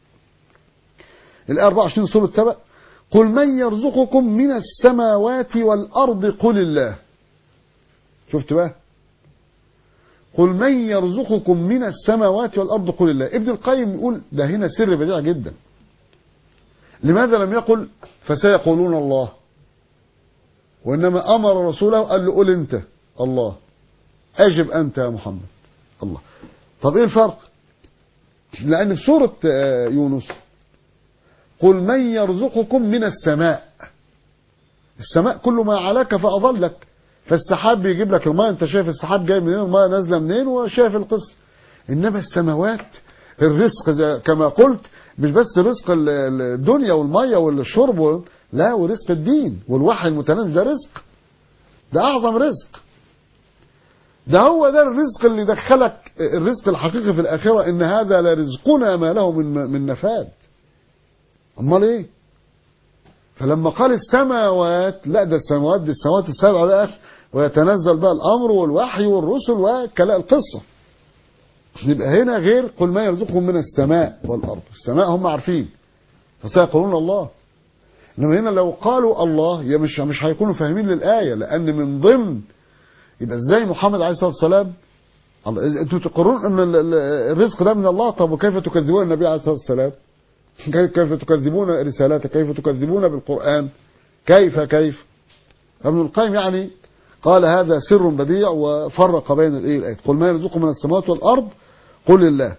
الآية 24 سورة سبأ، قل من يرزقكم من السماوات والأرض قل الله. شفت بقى؟ قل من يرزقكم من السماوات والأرض قل الله. ابن القيم يقول ده هنا سر بديع جدا. لماذا لم يقل فسيقولون الله، وإنما أمر رسوله قال له قل أنت الله، أجب أنت يا محمد الله. طب إيه الفرق؟ لأن في سورة يونس قل من يرزقكم من السماء، السماء كل ما علاك فأظلك، فالسحاب بيجيب لك الماء، انت شايف السحاب جاي منين، الماء نازله منين، وشايف القصه. انما السماوات الرزق كما قلت مش بس رزق الدنيا والمية والشرب، لا، ورزق الدين والوحي المتنزل ده رزق، ده أعظم رزق. ده هو ده الرزق اللي دخلك الرزق الحقيقي في الآخرة، إن هذا لرزقنا ما له من نفاد. أمال إيه؟ فلما قال السماوات، لا ده السماوات دي السماوات السبع بقى، ويتنزل بقى الأمر والوحي والرسل وكلاء القصة. يبقى هنا غير قل ما يرزقهم من السماء والأرض. السماء هم عارفين فسيقولون الله. إنما هنا لو قالوا الله يا مش هيكونوا فاهمين للآية، لأن من ضمن يبقى ازاي محمد عليه الصلاة والسلام انتوا تقرون ان الرزق ده من الله، طب وكيف تكذبون النبي عليه الصلاة والسلام؟ كيف تكذبون رسالته؟ كيف تكذبون بالقرآن؟ كيف ابن القيم يعني قال هذا سر بديع، وفرق بين الآيات. قل ما يرزقكم من السماوات والأرض قل الله.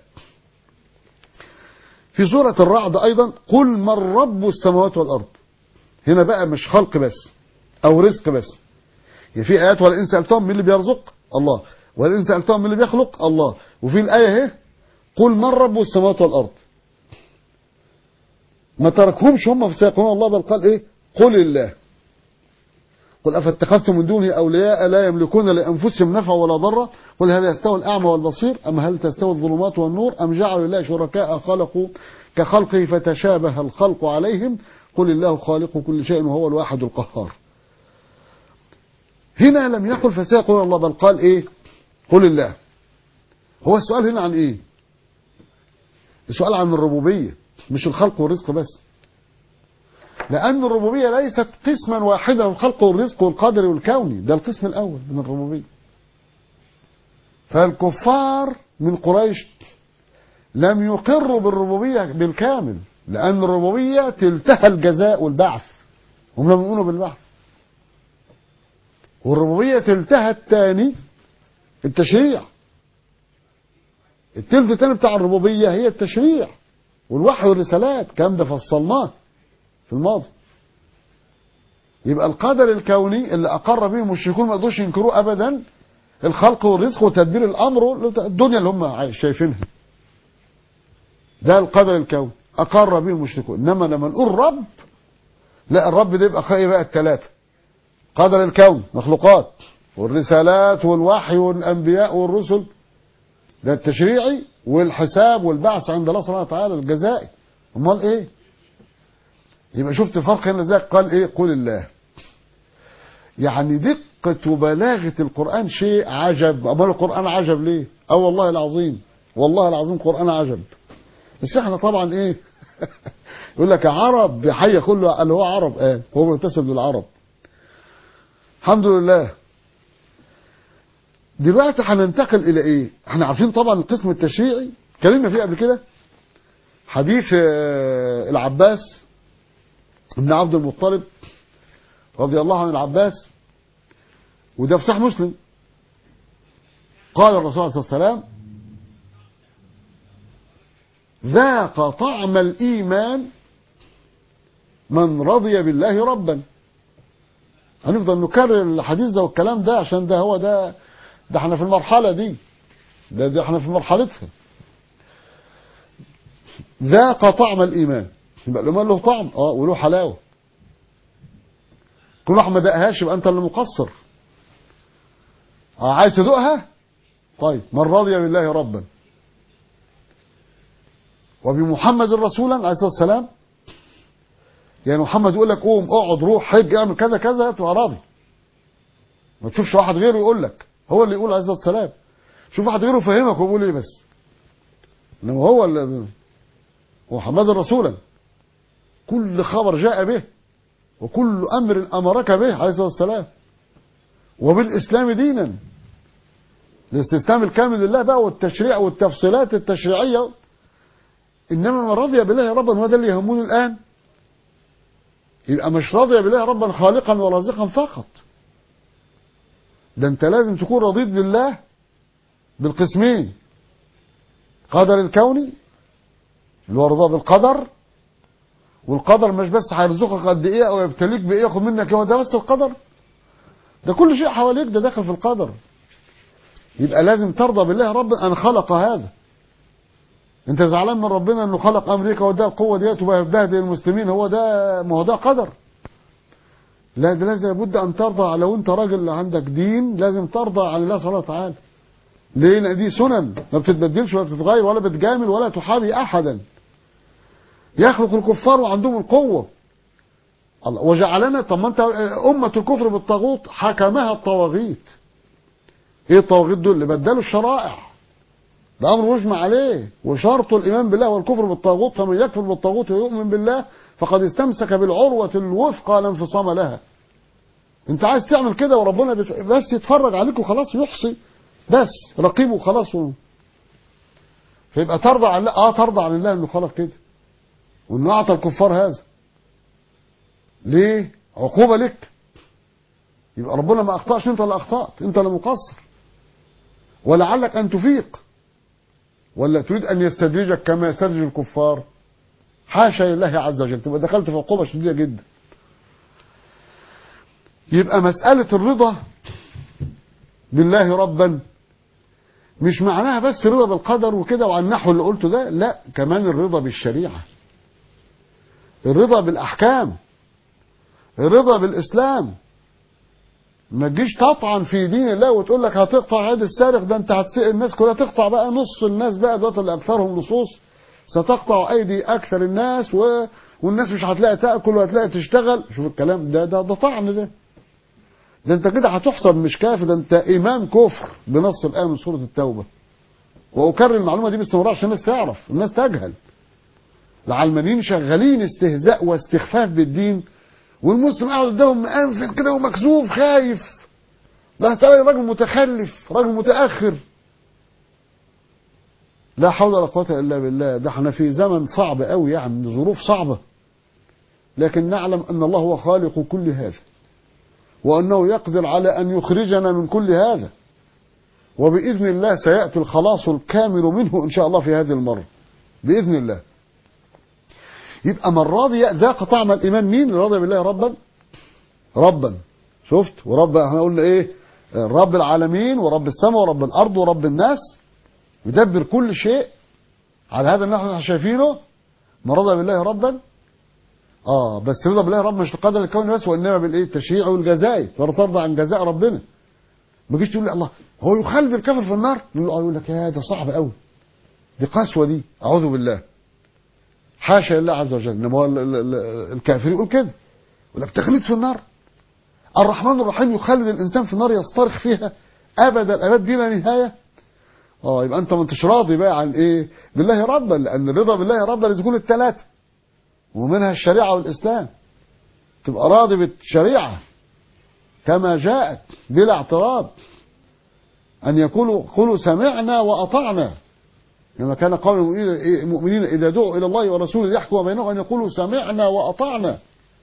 في سورة الرعد أيضا قل من رب السماوات والأرض. هنا بقى مش خلق بس أو رزق بس، يعني في آيات ولئن سألتهم من اللي بيرزق الله، ولئن سألتهم من اللي بيخلق الله، وفي الآية اهي قل من رب السماوات والأرض. ما تركهمش هم فسيقولون الله، بل قال ايه؟ قل الله. قل أفاتخذتم من دونه أولياء لا يملكون لأنفسهم نفعا ولا ضرا، قل هل يستوي الأعمى والبصير أم هل تستوي الظلمات والنور أم جعلوا لله شركاء خلقوا كخلقه فتشابه الخلق عليهم قل الله خالق كل شيء وهو الواحد القهار. هنا لم يقل فسيقول الله، بل قال ايه؟ قل الله. هو السؤال هنا عن ايه؟ السؤال عن الربوبية، مش الخلق والرزق بس، لأن الربوبية ليست قسما واحدا، الخلق والرزق والقدر والكوني ده القسم الأول من الربوبية. فالكفار من قريش لم يقروا بالربوبية بالكامل، لأن الربوبية تلتها الجزاء والبعث، هم لم يؤمنوا بالبعث. والربوبية تلتها الثاني التشريع. التلت الثاني بتاع الربوبية هي التشريع والوحي والرسالات، كام ده فصلناه في الماضي. يبقى القدر الكوني اللي أقر به المشركون ما يقدروش ينكروه أبدا، الخلق والرزق وتدبير الأمر الدنيا اللي هم شايفينها، ده القدر الكوني أقر به المشركون. إنما لما نقول رب، لا، الرب ده يبقى خير بقى الثلاثة: قدر الكون مخلوقات، والرسالات والوحي والأنبياء والرسل ده التشريعي، والحساب والبعث عند الله سبحانه وتعالى الجزائي. امال ايه؟ يبقى شفت الفرق هنا ازاي؟ قال ايه؟ قل الله. يعني دقة وبلاغة القرآن شيء عجب. امال القرآن عجب ليه؟ والله العظيم، والله العظيم قرآن عجب. بس احنا طبعا ايه يقول لك عرب بحي كله اللي هو عرب، هو منتسب للعرب. الحمد لله. دلوقتي هننتقل الى ايه؟ احنا عارفين طبعا القسم التشريعي اتكلمنا فيه قبل كده، حديث العباس ابن عبد المطلب رضي الله عن العباس، وده في صحيح مسلم. قال الرسول صلى الله عليه وسلم: ذاق طعم الإيمان من رضي بالله ربا. هنفضل نكرر الحديث ده والكلام ده عشان ده هو ده احنا في المرحلة دي، ده احنا في مرحلتها. ذاق طعم الإيمان، يبقى الإيمان له طعم وله حلاوة. كل واحد ما دقهاش يبقى أنت اللي مقصر. عايز تدوقها؟ طيب، من رضي بالله ربا وبمحمد رسولا عليه الصلاة والسلام، يعني محمد يقول لك قوم اقعد روح حج اعمل كذا كذا تبقى راضي. ما تشوفش واحد غيره يقول لك، هو اللي يقول عليه الصلاة والسلام. شوف واحد غيره يفهمك ويقول ايه بس، انما هو اللي محمد رسولا كل خبر جاء به وكل امر امرك به عليه الصلاة والسلام، وبالاسلام دينا، الاستسلام الكامل لله بقى والتشريع والتفصيلات التشريعية. انما من رضي بالله ربا، وهذا اللي يهمني الان، يبقى مش راضي بالله ربا خالقا ورازقا فقط، ده انت لازم تكون رضيت بالله بالقسمين: قدر الكوني اللي هو رضا بالقدر، والقدر مش بس هيرزقك قد ايه او يبتليك بايه ياخد منك، هو ده بس القدر، ده كل شيء حواليك ده داخل في القدر. يبقى لازم ترضى بالله ربا ان خلق هذا، انت زعلان من ربنا انه خلق امريكا وده القوه ديت وبهدل المسلمين، هو ده، ما هو ده قدر. لا، ده لازم لابد ان ترضى، لو انت راجل عندك دين لازم ترضى عن الله سبحانه وتعالى. ليه؟ لان دي سنن ما بتتبدلش ولا بتتغير ولا بتجامل ولا تحابي احدا. يخلق الكفار وعندهم القوه. الله وجعلنا، طب ما انت امه الكفر بالطاغوت حكمها الطواغيت. ايه الطواغيت دول؟ اللي بدلوا الشرائع. ده امر مجمع عليه، وشرط الايمان بالله والكفر بالطاغوت، فمن يكفر بالطاغوت ويؤمن بالله فقد استمسك بالعروه الوثقى لا انفصام لها. انت عايز تعمل كده وربنا بس يتفرج عليك وخلاص، يحصي بس رقيب وخلاص فيبقى ترضى عن الله. ترضى عن الله انه خلق كده وانه اعطى الكفار هذا. ليه؟ عقوبه لك. يبقى ربنا ما اخطاش، انت اللي اخطات، انت اللي مقصر. ولعلك ان تفيق، ولا تريد ان يستدرجك كما يستدرج الكفار. حاشا لله عز وجل، تبقى دخلت في عقوبه شديده جدا. يبقى مساله الرضا بالله ربا مش معناها بس رضا بالقدر وكده وعن النحو اللي قلته ده، لا، كمان الرضا بالشريعه، الرضا بالاحكام، الرضا بالاسلام. ما تجيش تطعن في دين الله وتقول لك هتقطع يد السارق، ده انت هتسيء الناس كلها، تقطع بقى نص الناس بقى دلوقتي اللي اكثرهم لصوص، ستقطع ايدي اكثر الناس والناس مش هتلاقي تاكل وهتلاقي تشتغل. شوف الكلام ده طعن ده انت كده هتحسب مش كافر، ده انت امام كفر بنص الايه من سوره التوبه. واكرر المعلومه دي باستمرار عشان الناس تعرف، الناس تجهل. العلمانيين شغالين استهزاء واستخفاف بالدين، والمسلم قاعد قدامهم مأنفد كده ومكسوف خايف. ده هتلاقي راجل متخلف، راجل متأخر. لا حول ولا قوة إلا بالله. ده احنا في زمن صعب قوي، يعني ظروف صعبة، لكن نعلم أن الله هو خالق كل هذا، وأنه يقدر على أن يخرجنا من كل هذا، وبإذن الله سيأتي الخلاص الكامل منه إن شاء الله في هذه المرة بإذن الله. يبقى من راضي ذاق طعم الإيمان. مين راضي بالله ربا؟ شفت؟ ورب احنا قلنا ايه؟ رب العالمين ورب السماء ورب الأرض ورب الناس، يدبر كل شيء على هذا اللي احنا شايفينه. من رضى بالله ربا، بس رضا بالله رب مش بقدر الكون بس، وانما بالايه؟ التشريع والجزاء. ترضى عن جزاء ربنا. ما تجيش تقول لي الله هو يخلد الكافر في النار، يقول لك يا ده صعب قوي، دي قسوه دي، اعوذ بالله. حاشا لله عز وجل. انما الكافر يقول كده، يقول لك تخليد في النار. الرحمن الرحيم يخلد الانسان في النار يصطرخ فيها ابد الابد بلا نهايه. يبقى انت ما انتش راضي بقى عن ايه؟ بالله ربا، لان الرضا بالله ربا لازم يكون الثلاثه، ومنها الشريعه والاسلام. تبقى راضي بالشريعه كما جاءت بلا اعتراض، ان يقولوا سمعنا واطعنا، لما كان قول المؤمنين اذا دعوا الى الله ورسوله ليحكم بينهم ان يقولوا سمعنا واطعنا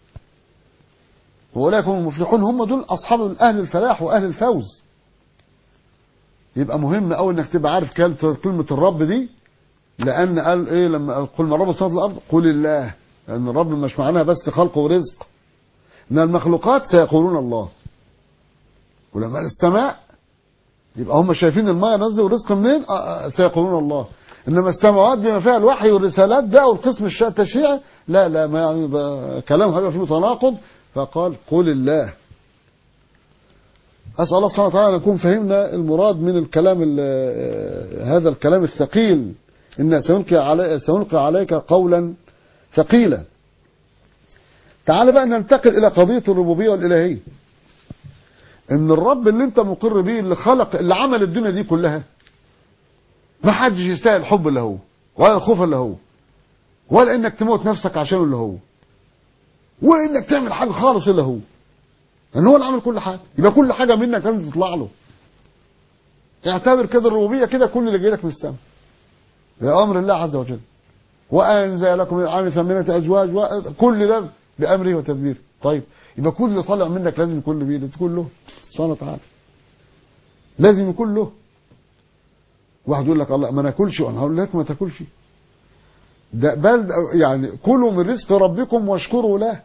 واولئك هم المفلحون. هم دول اصحاب اهل الفلاح واهل الفوز. يبقى مهم قوي انك تبقى عارف كلمه الرب دي، لان قال ايه لما قل من رب السماوات والارض؟ قل الله. لان الرب مش معناها بس خلق ورزق، ان المخلوقات سيقولون الله. ولما قال السماء يبقى هم شايفين الماء نزل والرزق منين؟ سيقولون الله. انما السماوات بما فيها الوحي والرسالات ده والقسم التشريعي لا ما يعني كلام هيبقى فيه تناقض. فقال قل الله. أسأل الله سبحانه وتعالى أن نكون فهمنا المراد من الكلام هذا الكلام الثقيل. إن سنلقي عليك قولا ثقيلا. تعال بقى ننتقل إلى قضية الربوبية والإلهية. إن الرب اللي أنت مقر به، اللي خلق، اللي عمل الدنيا دي كلها، ما حدش يستاهل الحب اللي هو، ولا الخوف اللي هو، ولا إنك تموت نفسك عشانه اللي هو، ولا إنك تعمل حاجة خالص اللي هو، لأن هو اللي عمل كل حاجة. يبقى كل حاجة منك لازم تطلع له. اعتبر كده الربوبية كده كل اللي جاي لك من السماء بأمر الله عز وجل. وأنزل لكم من الأنعام 8 أزواج، كل ده بأمره وتدبيره. طيب يبقى كل اللي طالع منك لازم يكون بيده، تكون له سبحانه وتعالى، لازم يكون له. واحد يقول لك الله ما ناكلش، وانا هقول لك ما تاكلش، ده بل يعني كلوا من رزق ربكم واشكروا له،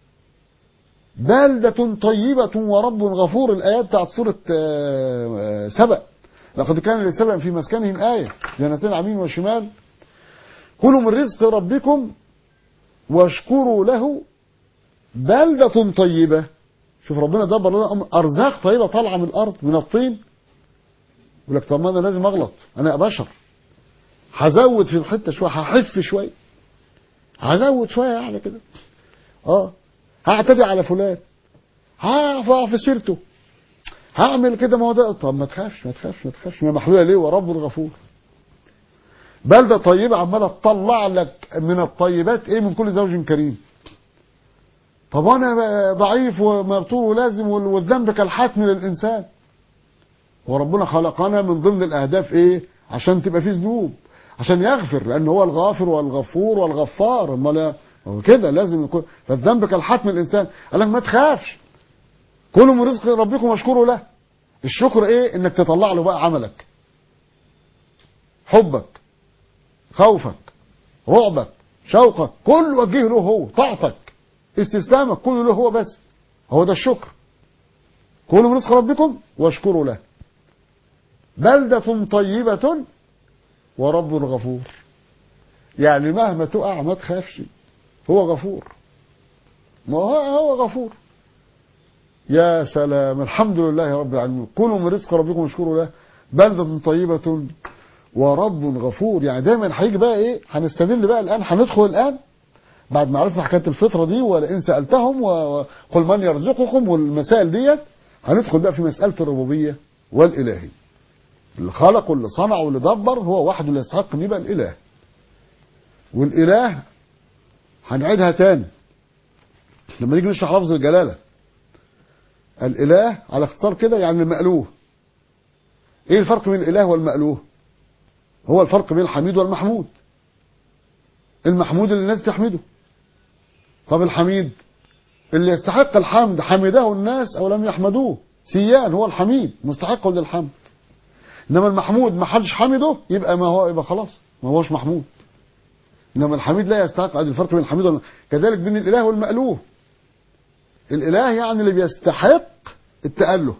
بلدة طيبة ورب غفور. الآيات بتاعت سورة سبأ. لقد كان لسبأ في مسكنهم آية، جنتين عن يمين وشمال كلوا من رزق ربكم واشكروا له بلدة طيبة. شوف ربنا دبر لنا أرزاق طيبة طالعة من الأرض من الطين. يقول لك طب ما أنا لازم أغلط، أنا بشر، هزود في الحتة شوية، هحف شوية، هزود شوية يعني كده، هعتدي على فلان، هرفع في سيرته، هعمل كده، ما هو ده. طب ما تخافش ما تخافش ما تخافش، ما محلولة ليه ورب الغفور. بلدة طيبة عمالة تطلع لك من الطيبات ايه؟ من كل زوج كريم. طب انا ضعيف ومبتور ولازم والذنب كالحتم للانسان. وربنا خلقنا من ضمن الاهداف ايه؟ عشان تبقى فيه ذنوب، عشان يغفر، لان هو الغافر والغفور والغفار. امال كده لازم يكون. فالذنب كالحتم للانسان. قال لك ما تخافش، كلوا من رزق ربكم واشكروا له. الشكر ايه؟ انك تطلع له بقى عملك، حبك، خوفك، رعبك، شوقك، كل وجهه له هو، طاعتك، استسلامك، كله له هو بس. هو ده الشكر. كلوا من رزق ربكم واشكروا له بلدة طيبة ورب غفور. يعني مهما تقع ما تخافش، هو غفور. ما هو غفور. يا سلام، الحمد لله رب العالمين. كلوا من رزق ربكم واشكروا له بلدة طيبة ورب غفور. يعني دايما هيجي بقى ايه؟ هنستدل بقى الان، هندخل الان بعد ما عرفنا حكايه الفطره دي، ولئن سالتهم وقل من يرزقكم والمسائل ديت، هندخل بقى في مساله الربوبيه والالهيه. اللي خلق واللي صنع واللي دبر هو وحده اللي يستحق ان يبقى الاله. والاله هنعيدها تاني لما نيجي نشرح لفظ الجلاله. الاله على اختصار كده يعني المألوه. ايه الفرق بين الاله والمألوه؟ هو الفرق بين الحميد والمحمود. المحمود اللي الناس تحمده. طب الحميد اللي يستحق الحمد، حمده الناس او لم يحمدوه، سيان هو الحميد مستحق للحمد. انما المحمود ما حدش حمده، يبقى ما هو، يبقى خلاص ما هوش محمود. انما الحميد لا يستحق. ادي الفرق بين الحميد والمحمود. كذلك بين الاله والمألوه. الاله يعني اللي بيستحق التأله.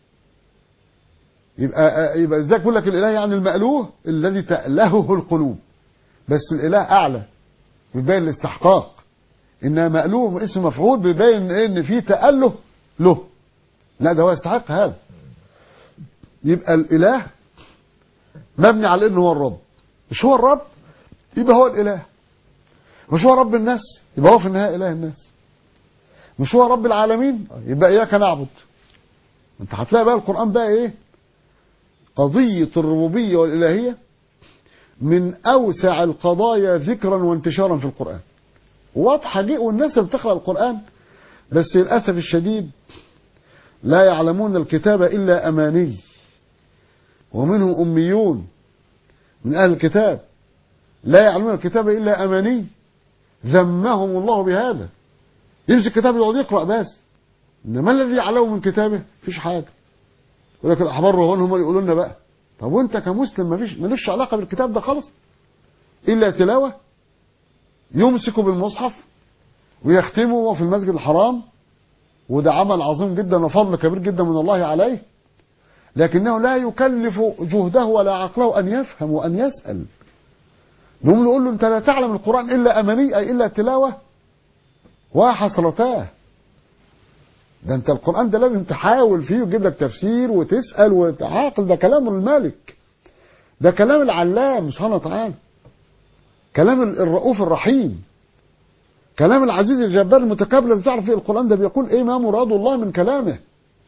يبقى ازاي بقول لك الاله؟ يعني المألوه الذي تألهه القلوب. بس الاله اعلى، بيبين الاستحقاق. انما مألوه اسم مفعول، بيبين ان في تأله له. لا ده هو يستحق هذا. يبقى الاله مبني على انه هو الرب. مش هو الرب يبقى هو الاله. مش هو رب الناس يبقى هو في النهايه اله الناس. مش هو رب العالمين يبقى اياك نعبد. انت هتلاقي بقى القرآن بقى ايه؟ قضية الربوبية والإلهية من أوسع القضايا ذكرا وانتشارا في القرآن. واضحة جدا، والناس اللي بتقرأ القرآن بس للأسف الشديد لا يعلمون الكتاب إلا أماني، ومنهم أميون من أهل الكتاب لا يعلمون الكتاب إلا أماني، ذمهم الله بهذا. يمسك كتاب يقعد يقرأ بس، إنما الذي يعلمه من كتابه مفيش حاجة. يقول لك الأحبار الرهبان هم اللي يقولوا لنا بقى. طب وأنت كمسلم مالكش علاقة بالكتاب ده خالص إلا تلاوة، يمسك بالمصحف ويختمه في المسجد الحرام، وده عمل عظيم جدا وفضل كبير جدا من الله عليه، لكنه لا يكلف جهده ولا عقله أن يفهم وأن يسأل. نقوم نقول له أنت لا تعلم القرآن إلا أماني، أي إلا تلاوة وحسرتاه. ده أنت القرآن ده لازم تحاول فيه وتجيب لك تفسير وتسأل وتعاقل. ده كلام الملك، ده كلام العلام سبحانه وتعالى، كلام الرؤوف الرحيم، كلام العزيز الجبار المتكبر. اللي تعرف فيه القرآن ده بيقول ايه؟ ما مراد الله من كلامه.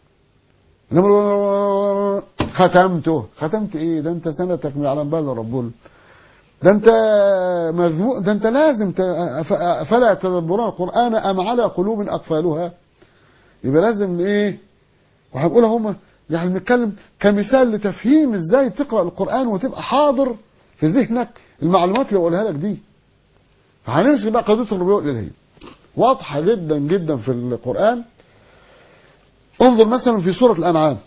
ختمت ايه؟ ده انت سنتك من علم بال ربنا. ده انت مذموم، ده انت لازم فلا يتدبرون القرآن ام على قلوب اقفالها. يبقى لازم ايه؟ وهنقول هم يعني بنتكلم كمثال لتفهيم ازاي تقرأ القرآن وتبقى حاضر في ذهنك المعلومات اللي بقولها لك دي. هنمسك بقى قضية الربوبية والإلهية واضحة جدا جدا في القرآن. انظر مثلا في سورة الأنعام،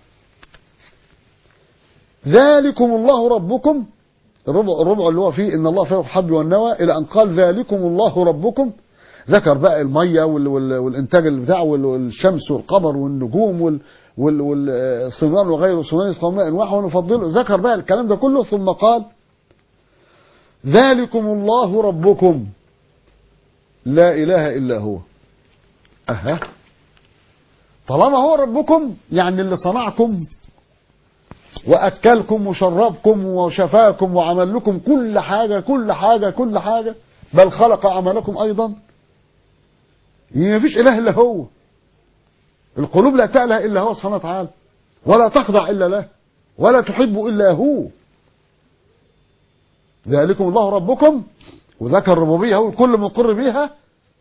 ذلكم الله ربكم، الربع اللي هو فيه إن الله فيه الحب والنوى، إلى أن قال ذلكم الله ربكم. ذكر بقى المية والإنتاج اللي بتاعه والشمس والقمر والنجوم والصنان وغير الصنان يسقون ماء واحد ونفضله. ذكر بقى الكلام ده كله ثم قال ذلكم الله ربكم لا إله إلا هو. أها، طالما هو ربكم يعني اللي صنعكم وأكلكم وشربكم وشفاكم وعمل لكم كل حاجة كل حاجة كل حاجة، بل خلق عملكم أيضا، يعني ما فيش إله إلا هو. القلوب لا تأله إلا هو سبحانه وتعالى، ولا تخضع إلا له، ولا تحب إلا هو. ذلكم الله ربكم، وذكر الربوبية هو الكل مقر بيها،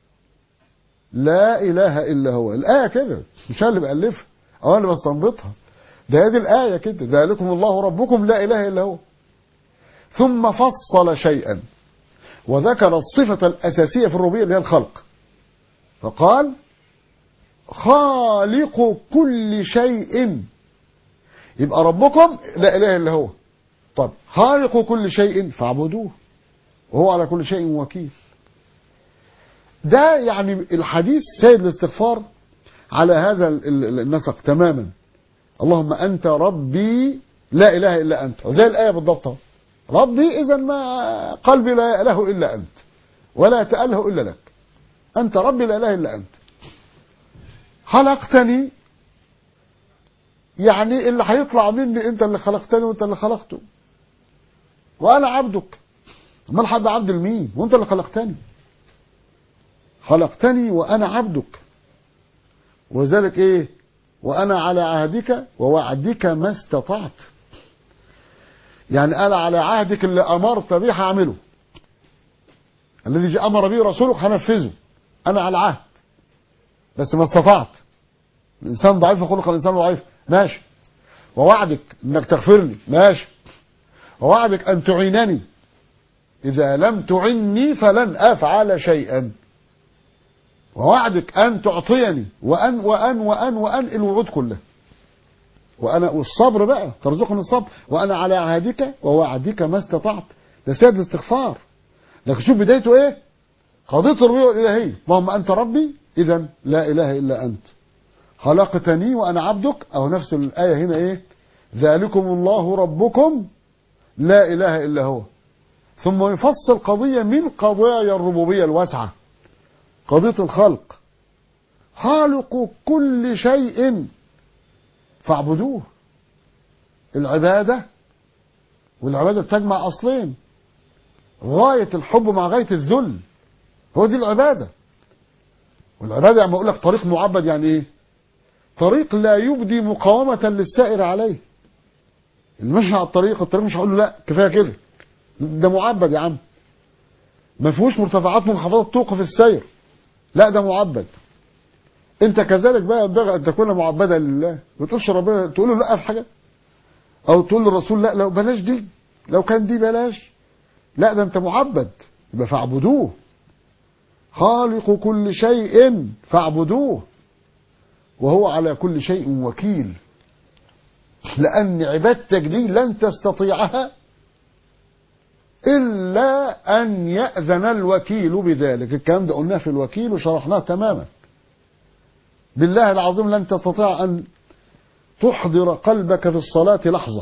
لا إله إلا هو. الآية كده، مش أنا اللي بألفها أو أنا اللي بستنبطها، ده هذه الآية كده، ذلكم الله ربكم لا إله إلا هو. ثم فصل شيئا وذكر الصفة الأساسية في الربوبية اللي هي الخلق، فقال خالق كل شيء. يبقى ربكم لا إله إلا هو. طب خالق كل شيء فاعبدوه وهو على كل شيء وكيل. ده يعني الحديث سيد الاستغفار على هذا النسق تماما. اللهم أنت ربي لا إله إلا أنت، وزي الآية بالضبط. ربي إذا ما قلبي لا إله إلا أنت ولا تأله إلا لك، أنت ربي لا إله إلا أنت. خلقتني يعني اللي هيطلع مني أنت اللي خلقتني وأنت اللي خلقته، وأنا عبدك. امال حد عبد لمين وأنت اللي خلقتني؟ خلقتني وأنا عبدك. وذلك إيه؟ وأنا على عهدك ووعدك ما استطعت. يعني أنا على عهدك اللي أمرت به هعمله، الذي أمر به رسولك هنفذه. أنا على عهد بس ما استطعت. الإنسان ضعيف وخلق الإنسان ضعيف، ماشي. ووعدك أنك تغفر لي، ماشي. ووعدك أن تعينني، إذا لم تعني فلن أفعل شيئا. ووعدك أن تعطيني، وأن الوعود كلها. وأنا والصبر بقى ترزقني الصبر، وأنا على عهدك ووعدك ما استطعت. ده سيد الاستغفار. لكن شوف بدايته إيه؟ قضية الربوبية الإلهية. اللهم أنت ربي إذا لا إله إلا أنت، خلقتني وأنا عبدك. أو نفس الآية هنا إيه؟ ذلكم الله ربكم لا إله إلا هو. ثم يفصل قضية من قضايا الربوبية الواسعة، قضية الخلق. خالق كل شيء فاعبدوه. العبادة، والعبادة بتجمع أصلين، غاية الحب مع غاية الذل، هو دي العبادة. والعبادة يعني ما أقول لك طريق معبد، يعني إيه؟ طريق لا يبدي مقاومة للسائر عليه. المشي على الطريق مش هقول له لا كفاية كده، ده معبد يا عم، ما فيهوش مرتفعات منخفضات توقف السير، لا ده معبد. انت كذلك بقى ينبغي ان تكون معبدا لله. ما تقولش ربنا تقول له لا في حاجه، او تقول للرسول لا لو بلاش دي، لو كان دي بلاش، لا ده انت معبد. يبقى فاعبدوه. خالق كل شيء فاعبدوه وهو على كل شيء وكيل. لان عبادتك دي لن تستطيعها الا ان ياذن الوكيل بذلك. الكلام ده قلناه في الوكيل وشرحناه تماما. بالله العظيم لن تستطيع أن تحضر قلبك في الصلاة لحظة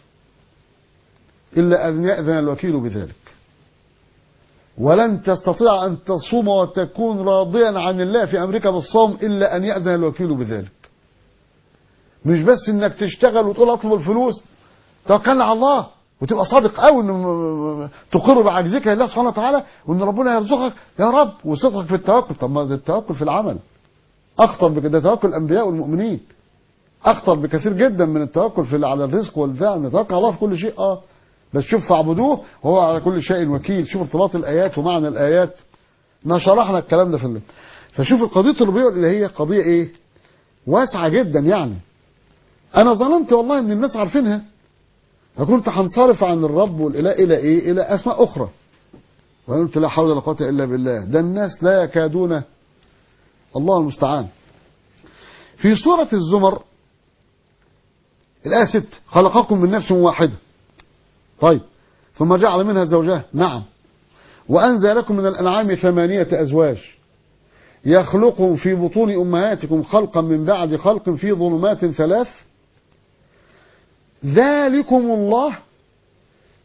إلا أن يأذن الوكيل بذلك. ولن تستطيع أن تصوم وتكون راضيا عن الله في أمرك بالصوم إلا أن يأذن الوكيل بذلك. مش بس إنك تشتغل وتقول أطلب الفلوس، توكلنا على الله وتبقى صادق قوي إن تقر بعجزك لله سبحانه وتعالى وإن ربنا يرزقك يا رب، وصدقك في التوكل. طب ما ده التوكل في العمل أخطر بكده. توكل الأنبياء والمؤمنين أخطر بكثير جدا من التوكل في على الرزق والبتاع. نتوكل على الله في كل شيء بس شوف فاعبدوه وهو على كل شيء وكيل. شوف ارتباط الآيات ومعنى الآيات، ما شرحنا الكلام ده في الله. فشوف القضية الربوبية اللي هي قضية إيه؟ واسعة جدا. يعني أنا ظننت والله إن الناس عارفينها، فكنت هنصرف عن الرب والإله إلى إيه؟ إلى أسماء أخرى. وقلت لا حول ولا قوة إلا بالله، ده الناس لا يكادون، الله المستعان. في سورة الزمر الآية 6 خلقكم من نفس واحدة. طيب ثم جعل منها زوجها، نعم. وأنزل لكم من الأنعام 8 أزواج يخلقهم في بطون أمهاتكم خلقا من بعد خلق في ظلمات 3. ذلكم الله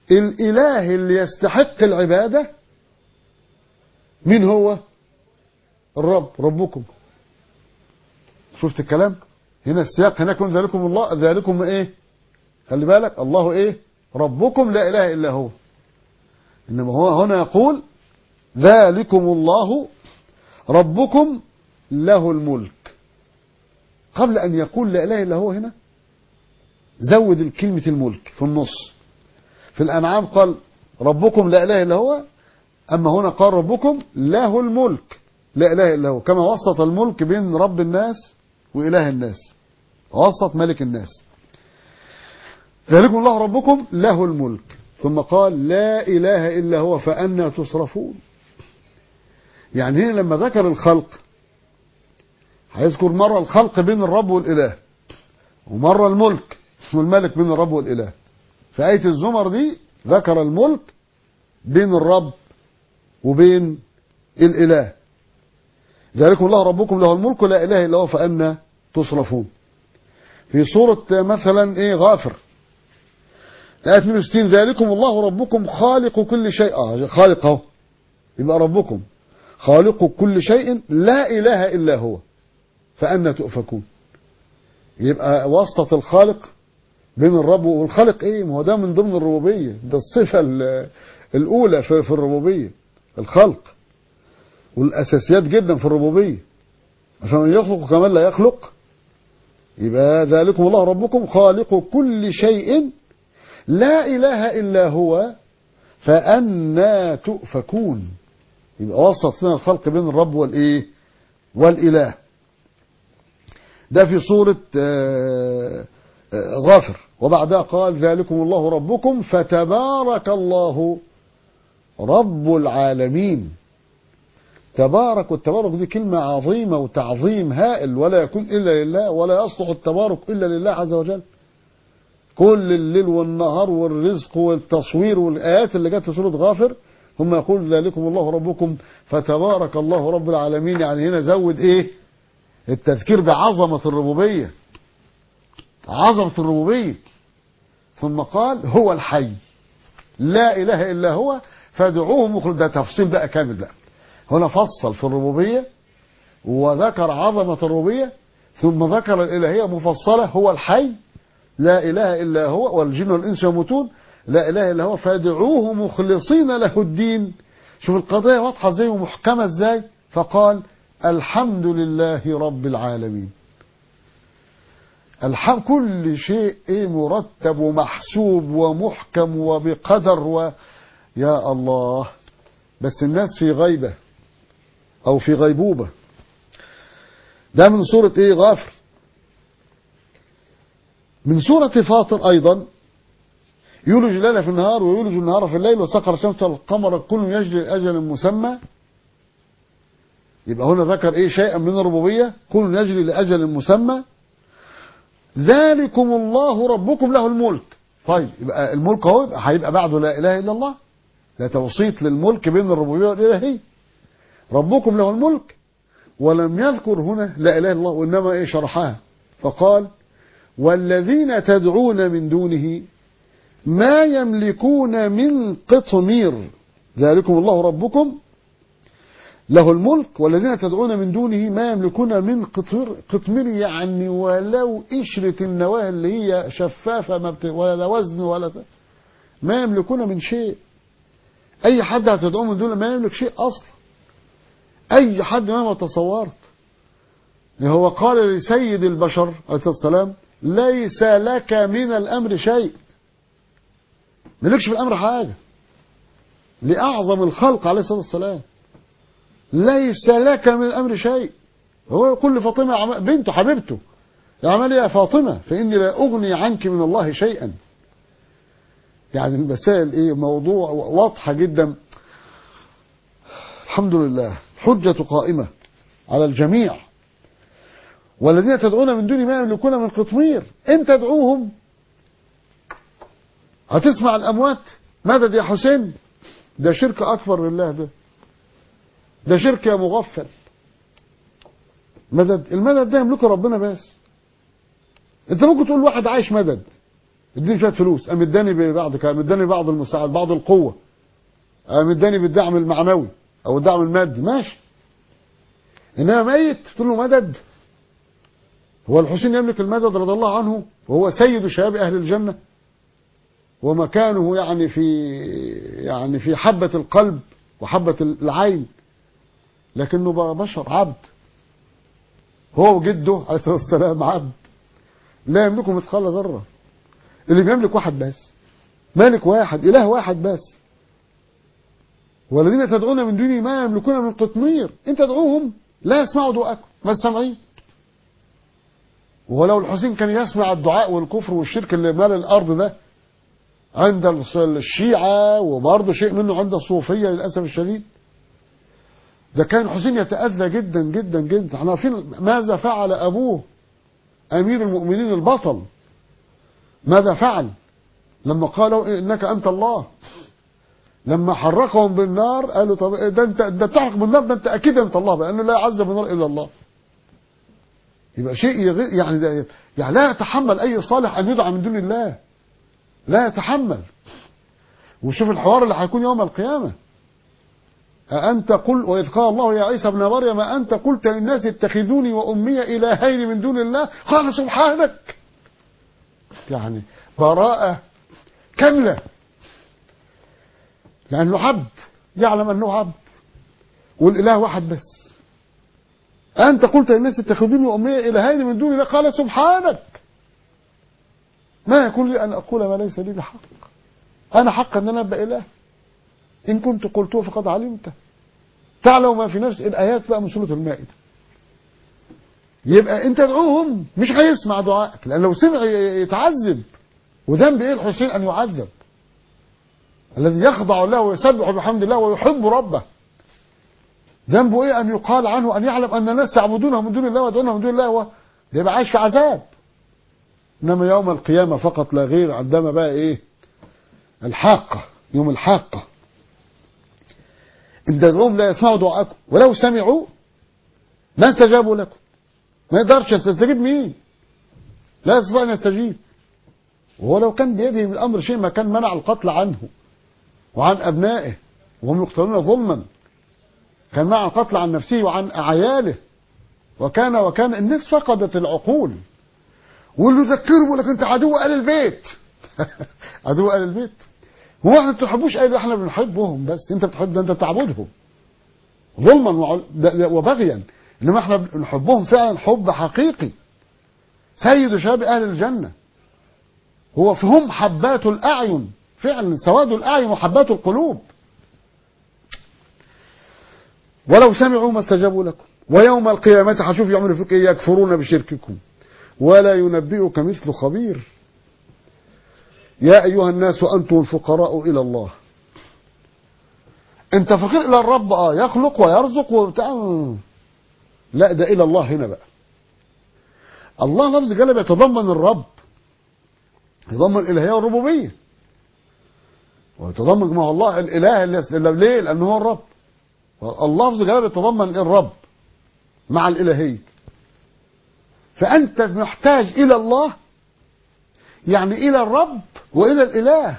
الإله اللي يستحق العبادة مين هو؟ الرب، ربكم. شفت الكلام هنا السياق هناك من ذلكم الله، ذلكم ايه؟ خلي بالك الله ايه؟ ربكم لا اله الا هو. انما هو هنا يقول ذلكم الله ربكم له الملك. قبل ان يقول لا اله الا هو هنا زود الكلمة الملك في النص. في الانعام قال ربكم لا اله الا هو، اما هنا قال ربكم له الملك لا اله الا هو، كما وسط الملك بين رب الناس واله الناس، وسط ملك الناس. ذلكم الله ربكم له الملك، ثم قال لا اله الا هو فأنى تصرفون. يعني هنا لما ذكر الخلق هيذكر مرة الخلق بين الرب والاله، ومرة الملك والملك بين الرب والاله. في آية الزمر دي ذكر الملك بين الرب وبين الاله. ذلكم الله ربكم له الملك لا اله الا هو فأنى تصرفون. في سورة مثلا ايه غافر آية 62 ذلكم الله ربكم خالق كل شيء. خالقه يبقى ربكم خالق كل شيء لا اله الا هو فأنى تؤفكون. يبقى واسطة الخالق بين الرب والخالق ايه؟ ما هو ده من ضمن الربوبية، ده الصفة الاولى في الربوبية، الخلق، والاساسيات جدا في الربوبية. عشان من يخلق كمان لا يخلق. يبقى ذلكم الله ربكم خالق كل شيء لا اله الا هو فأنى تؤفكون. يبقى وسط لنا الخلق بين الرب والايه؟ والاله. ده في سورة غافر. وبعدها قال ذلكم الله ربكم فتبارك الله رب العالمين. تبارك، والتبارك دي كلمة عظيمة وتعظيم هائل، ولا يكون إلا لله، ولا يصلح التبارك إلا لله عز وجل. كل الليل والنهار والرزق والتصوير والآيات اللي جت في سورة غافر ثم يقول ذلكم الله ربكم فتبارك الله رب العالمين. يعني هنا زود ايه؟ التذكير بعظمة الربوبية، عظمة الربوبية. ثم قال هو الحي لا إله إلا هو فادعوه مخلصين. ده تفصيل بقى كامل بقى. هنا فصل في الربوبية وذكر عظمة الربوبية، ثم ذكر الإلهية مفصلة. هو الحي لا إله إلا هو والجن والإنس يموتون لا إله إلا هو فادعوه مخلصين له الدين. شوف القضية واضحة ازاي ومحكمة ازاي. فقال الحمد لله رب العالمين. كل شيء ايه مرتب ومحسوب ومحكم وبقدر يا الله. بس الناس في غيبة او في غيبوبة. ده من سورة ايه؟ غافر. من سورة فاطر ايضا يولج الليل في النهار ويولج النهار في الليل وسخر الشمس والقمر كل يجري لأجل مسمى. يبقى هنا ذكر ايه؟ شيئا من الربوبية، كل يجري لأجل مسمى. ذلكم الله ربكم له الملك. طيب يبقى الملك اهو هيبقى بعده لا اله الا الله، لا توسيط للملك بين الربوبية والالهية. ربكم له الملك، ولم يذكر هنا لا اله الا الله، وانما ايه؟ شرحها فقال والذين تدعون من دونه ما يملكون من قطمير. ذلكم الله ربكم له الملك والذين تدعون من دونه ما يملكون من قطمير. يعني ولو قشرة النواه اللي هي شفافة ولا وزن ولا ما يملكون من شيء. أي حد هتدعوه من دونه ما يملك شيء أصلا. أي حد مهما تصورت. هو قال لسيد البشر عليه الصلاة والسلام ليس لك من الأمر شيء. ملكش في الأمر حاجة. لأعظم الخلق عليه الصلاة والسلام ليس لك من الأمر شيء. هو يقول لفاطمة بنته حبيبته يا عمال يا فاطمة فإني لا أغني عنك من الله شيئا. يعني المسائل إيه؟ موضوع واضحة جدا. الحمد لله حجة قائمة على الجميع. والذين تدعون من دون ما يملكون من قطمير. إن تدعوهم هتسمع الأموات مدد يا حسين. ده شرك أكبر لله. ده شرك يا مغفل. مدد، المدد ده يملكه ربنا بس. انت ممكن تقول واحد عايش مدد اديني شويه فلوس، قام اداني ببعض قام اداني بعض المساعد، بعض القوه، قام اداني بالدعم المعنوي او الدعم المادي، ماشي. انما ميت تقول له مدد؟ هو الحسين يملك المدد رضي الله عنه وهو سيد شباب اهل الجنه ومكانه يعني في حبه القلب وحبه العين، لكنه بقى بشر عبد. هو وجده عليه الصلاه والسلام عبد لا يملكه مثقال ذره. اللي بيملك واحد بس، مالك واحد، اله واحد بس. والذين تدعون من دونه ما يملكون من قطمير، ان تدعوهم لا يسمعوا دعاءكم، ما سامعين. ولو الحسين كان يسمع الدعاء والكفر والشرك اللي مال الارض ده عند الشيعة وبرضه شيء منه عند الصوفية للأسف الشديد، ده كان الحسين يتأذى جدا جدا جدا. احنا عارفين ماذا فعل أبوه أمير المؤمنين البطل، ماذا فعل لما قالوا إنك أنت الله، لما حرقهم بالنار قالوا طب ده انت ده بتحرق بالنار، ده انت أكيد أنت الله بقى، لأنه لا يعذب بالنار إلا الله. يبقى شيء يعني لا يتحمل أي صالح أن يدعى من دون الله، لا يتحمل. وشوف الحوار اللي هيكون يوم القيامة، أأنت قل وإذ قال الله يا عيسى ابن مريم أأنت قلت للناس اتخذوني وأمي إلهين من دون الله قال سبحانك. يعني براءة كاملة، لأنه عبد يعلم أنه عبد والإله واحد بس. أنت قلت للناس اتخذوني وأمي إلهين من دون الله قال سبحانك ما يكون لي أن أقول ما ليس لي بحق، أنا حق أن أنا أبقى إله، إن كنت قلته فقد علمته تعلم ما في نفس. الآيات بقى من سورة المائدة. يبقى أنت تدعوهم مش هيسمع دعائك، لأن لو سمع يتعذب. وذنب إيه الحسين أن يعذب؟ الذي يخضع له ويسبح بحمد الله ويحب ربه، ذنبه إيه أن يقال عنه أن يعلم أن الناس يعبدونه من دون الله ويدعونه من دون الله، ده يبقى عايش في عذاب. إنما يوم القيامة فقط لا غير، عندما بقى إيه الحاقة، يوم الحاقة، إن تدعوهم لا يسمعوا دعاءكم ولو سمعوا ما استجابوا لكم. ما يقدرش يستجيب مين؟ لا يستطيع أن يستجيب. وهو لو كان بيده من الأمر شيء ما كان منع القتل عنه وعن أبنائه وهم يقتلون ظلما، كان منع القتل عن نفسه وعن عياله. وكان الناس فقدت العقول. واللي يذكره يقول لك أنت عدو أهل البيت. عدو أهل البيت؟ هو احنا ما بتحبوش أهل، احنا بنحبهم بس، أنت بتحب ده، أنت بتعبدهم ظلما وبغيا. إنما احنا بنحبهم فعلا حب حقيقي. سيد شباب أهل الجنة هو فهم حبات الأعين، فعلا سواد الأعين وحبات القلوب. ولو سمعوا ما استجابوا لكم ويوم القيامة هشوف يعملوا فيك إيه، يكفرون بشرككم ولا ينبئك مثل خبير. يا أيها الناس أنتم الفقراء إلى الله. أنت فقير إلى الرب، يخلق ويرزق وبتاع، لا ده إلى الله. هنا بقى الله لفظ جلب يتضمن الرب، يتضمن الإلهية والربوبية، ويتضمن مع الله الإله ليه؟ لأنه هو الرب. الله لفظ جلب يتضمن الرب مع الإلهية. فأنت محتاج إلى الله، يعني إلى الرب وإلى الإله.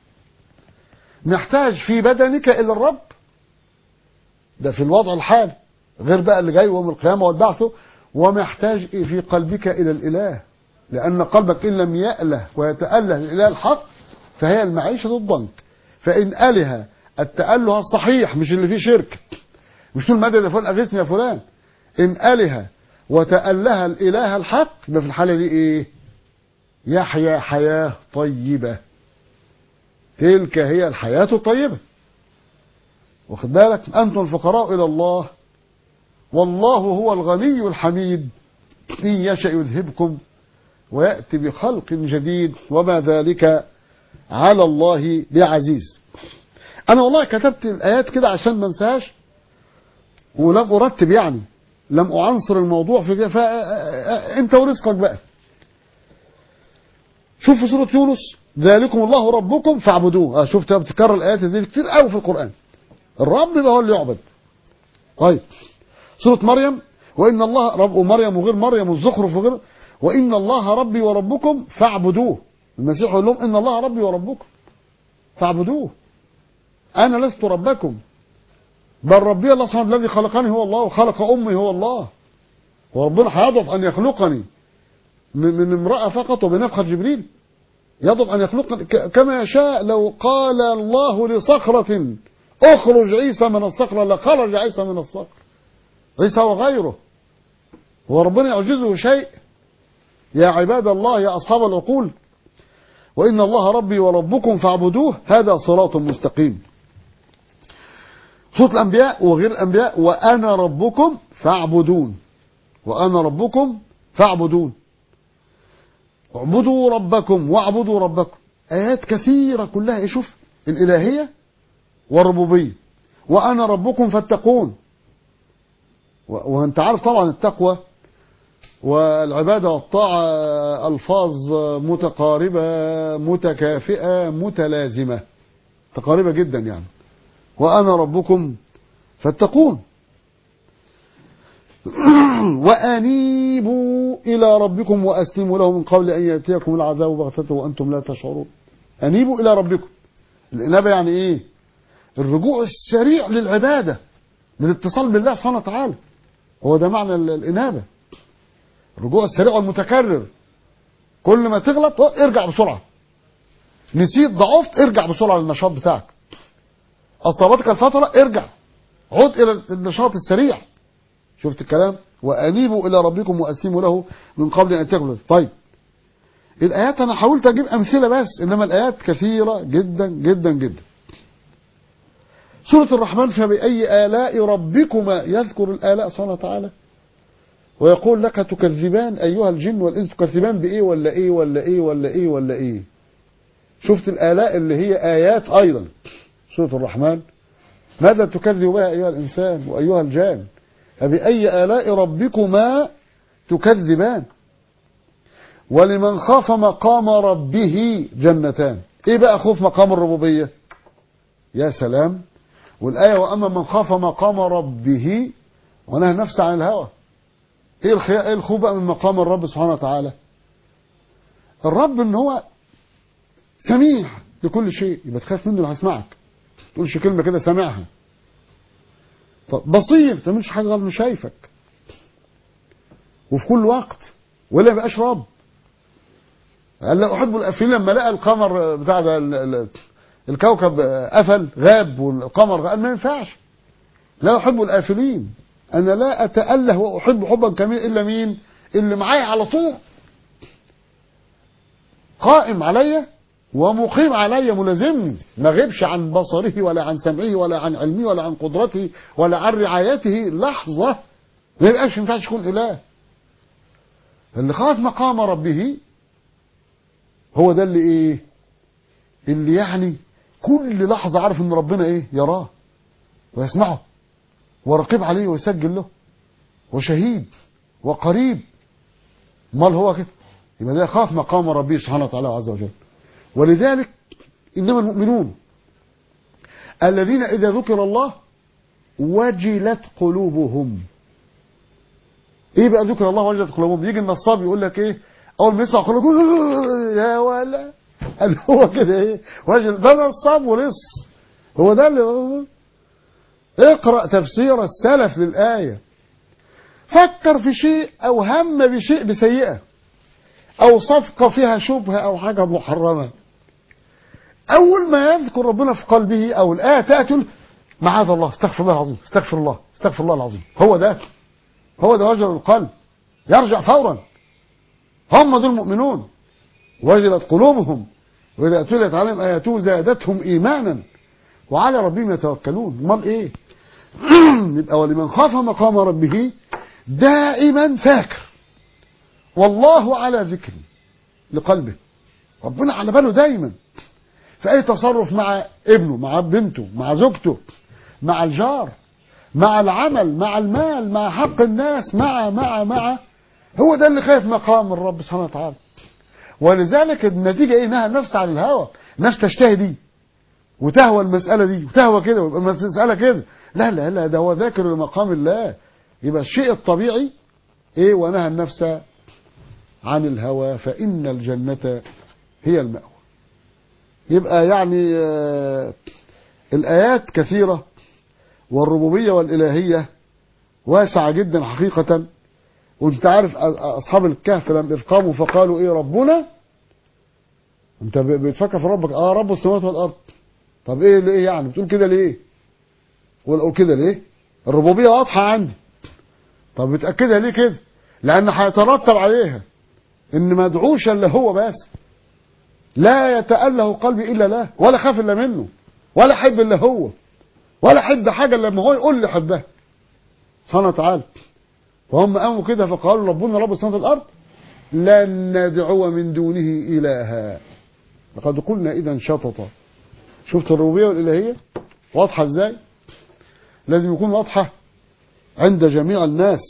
محتاج في بدنك إلى الرب، ده في الوضع الحالي، غير بقى اللي جاي يوم القيامة والبعث. ومحتاج في قلبك إلى الإله، لأن قلبك إن لم يأله ويتأله للإله الحق فهي المعيشة الضنك. فإن أله التأله الصحيح مش اللي فيه شرك، مش تقول مدد يا فلان أغثني يا فلان، إن أله وتأله الإله الحق يبقى في الحالة دي إيه؟ يحيا حياة طيبة. تلك هي الحياة الطيبة. واخد بالك؟ أنتم الفقراء إلى الله والله هو الغني الحميد، إن يشأ يذهبكم ويأتي بخلق جديد وما ذلك على الله بعزيز. أنا والله كتبت الآيات كده عشان ما انساهاش ولم أرتب، يعني لم أعنصر الموضوع في كده، فأنت ورزقك بقى. شوف في سورة يونس ذلكم الله ربكم فاعبدوه. شفت بتكرر الآيات دي كتير قوي في القرآن. الرب يبقى هو اللي يعبد. طيب سورة مريم وإن الله رب، ومريم وغير مريم والزخرف وغير، وإن الله ربي وربكم فاعبدوه. المسيح يقول لهم إن الله ربي وربكم فاعبدوه، أنا لست ربكم، بل ربي الله سبحانه الذي خلقني هو الله وخلق أمي هو الله. وربنا هيضعف أن يخلقني من امرأة فقط وبنفخة جبريل؟ يضعف أن يخلقني كما يشاء. لو قال الله لصخرة اخرج عيسى من الصخرة لخرج عيسى من الصخرة، عيسى وغيره. وربنا يعجزه شيء؟ يا عباد الله، يا أصحاب العقول، وإن الله ربي وربكم فاعبدوه هذا صراط مستقيم. صوت الأنبياء وغير الأنبياء، وأنا ربكم فاعبدون، وأنا ربكم فاعبدون، اعبدوا ربكم واعبدوا ربكم. آيات كثيرة كلها شوف الإلهية والربوبية. وأنا ربكم فاتقون، وأنت عارف طبعا التقوى والعبادة والطاعة ألفاظ متقاربة متكافئة متلازمة، متقاربة جدا يعني. وأنا ربكم فاتقون. وأنيبوا إلى ربكم وأسلموا له من قبل أن يأتيكم العذاب بغتة وأنتم لا تشعرون. أنيبوا إلى ربكم. الإنابة يعني إيه؟ الرجوع السريع للعبادة، للاتصال بالله سبحانه وتعالى. هو ده معنى الإنابة، الرجوع السريع والمتكرر. كل ما تغلط ارجع بسرعة، نسيت ضعفت ارجع بسرعة للنشاط بتاعك، أصابتك الفترة ارجع عد إلى النشاط السريع. شفت الكلام؟ وأنيبوا إلى ربكم وأسلموا له من قبل أن تأكلوا. طيب الآيات أنا حاولت أجيب أمثلة بس، إنما الآيات كثيرة جدا جدا جدا. سورة الرحمن فبأي آلاء ربكما، يذكر الآلاء سبحانه وتعالى ويقول لك تكذبان أيها الجن والإنس. تكذبان بإيه ولا إيه ولا إيه ولا إيه ولا إيه؟ شفت الآلاء اللي هي آيات أيضا. سورة الرحمن ماذا تكذب بها أيها الإنسان وأيها الجان؟ فبأي آلاء ربكما تكذبان. ولمن خاف مقام ربه جنتان. إيه بقى خوف مقام الربوبية؟ يا سلام. والآية وأما من خاف مقام ربه ونهى النفس عن الهوى. إيه الخوف بقى من مقام الرب سبحانه وتعالى؟ الرب إن هو سميع لكل شيء، يبقى تخاف منه اللي هيسمعك، ما تقولش كلمة كده سامعها. بصير، ما تعملش حاجة غير انه شايفك وفي كل وقت، ولا يبقاش رب. قال لا أحب الآفلين لما لقى القمر بتاع ده الكوكب قفل غاب والقمر قال ما ينفعش. لا أحب الآفلين، أنا لا أتأله وأحب حبا كاملا إلا مين؟ اللي معايا على طول، قائم عليا ومقيم عليا، ملازمني، ما غيبش عن بصره ولا عن سمعه ولا عن علمه ولا عن قدرته ولا عن رعايته لحظة. ما يبقاش ينفعش يكون إله. اللي خاف مقام ربه هو ده اللي إيه؟ اللي يعني كل لحظة عارف إن ربنا إيه؟ يراه ويسمعه ورقيب عليه ويسجل له وشهيد وقريب. امال هو كده؟ يبقى ده خاف مقام ربه سبحانه وتعالى عز وجل. ولذلك إنما المؤمنون الذين إذا ذكر الله وجلت قلوبهم. إيه بقى ذكر الله وجلت قلوبهم؟ يجي النصاب يقول لك إيه؟ أول ما يسمع قلوب يا ولا، قال هو كده إيه؟ وجل، ده نصاب ولص. هو ده اللي اقرأ تفسير السلف للآية. فكر في شيء أو هم بشيء بسيئة أو صفقة فيها شبهة أو حاجة محرمة، أول ما يذكر ربنا في قلبه أو الآية تأتي معاذ الله، استغفر الله العظيم، استغفر الله، استغفر الله العظيم. هو ده وجل القلب، يرجع فورا. هم دول المؤمنون وجلت قلوبهم وإذا تليت عليهم آياته زادتهم إيمانا وعلى ربهم يتوكلون. امال إيه؟ يبقى ولمن خاف مقام ربه دائما فاكر والله على ذكر لقلبه. ربنا على باله دايما في أي تصرف مع ابنه، مع بنته، مع زوجته، مع الجار، مع العمل، مع المال، مع حق الناس، مع هو ده اللي خايف مقام الرب سبحانه وتعالى. ولذلك النتيجة ايه؟ نهى النفس عن الهوى. النفس تشتهي دي وتهوى المسألة دي وتهوى كده ويبقى المسألة كده. لا لا لا، ده هو ذاكر لمقام الله. يبقى الشيء الطبيعي ايه؟ ونهى النفس عن الهوى فإن الجنة هي المأوى. يبقى يعني الآيات كثيرة، والربوبية والإلهية واسعة جدا حقيقة. وانت عارف أصحاب الكهف لما قاموا فقالوا إيه ربنا، انت بتفكر في ربك، رب السماوات والأرض. طب إيه ليه يعني بتقول كده ليه؟ ولا كده ليه؟ الربوبية واضحة عندي. طب بتأكدها ليه كده؟ لأن هيترتب عليها إن ما ادعوش إلا هو بس، لا يتأله قلبي إلا له، ولا خاف إلا منه، ولا حب إلا هو، ولا حب حاجة إلا لما هو يقول لي حبها سبحانه وتعالى. فهم قاموا كده فقالوا ربنا رب السماوات والأرض لن ندعو من دونه إلها لقد قلنا إذا شططا. شفت الربوبية والإلهية واضحة إزاي؟ لازم يكون واضحة عند جميع الناس.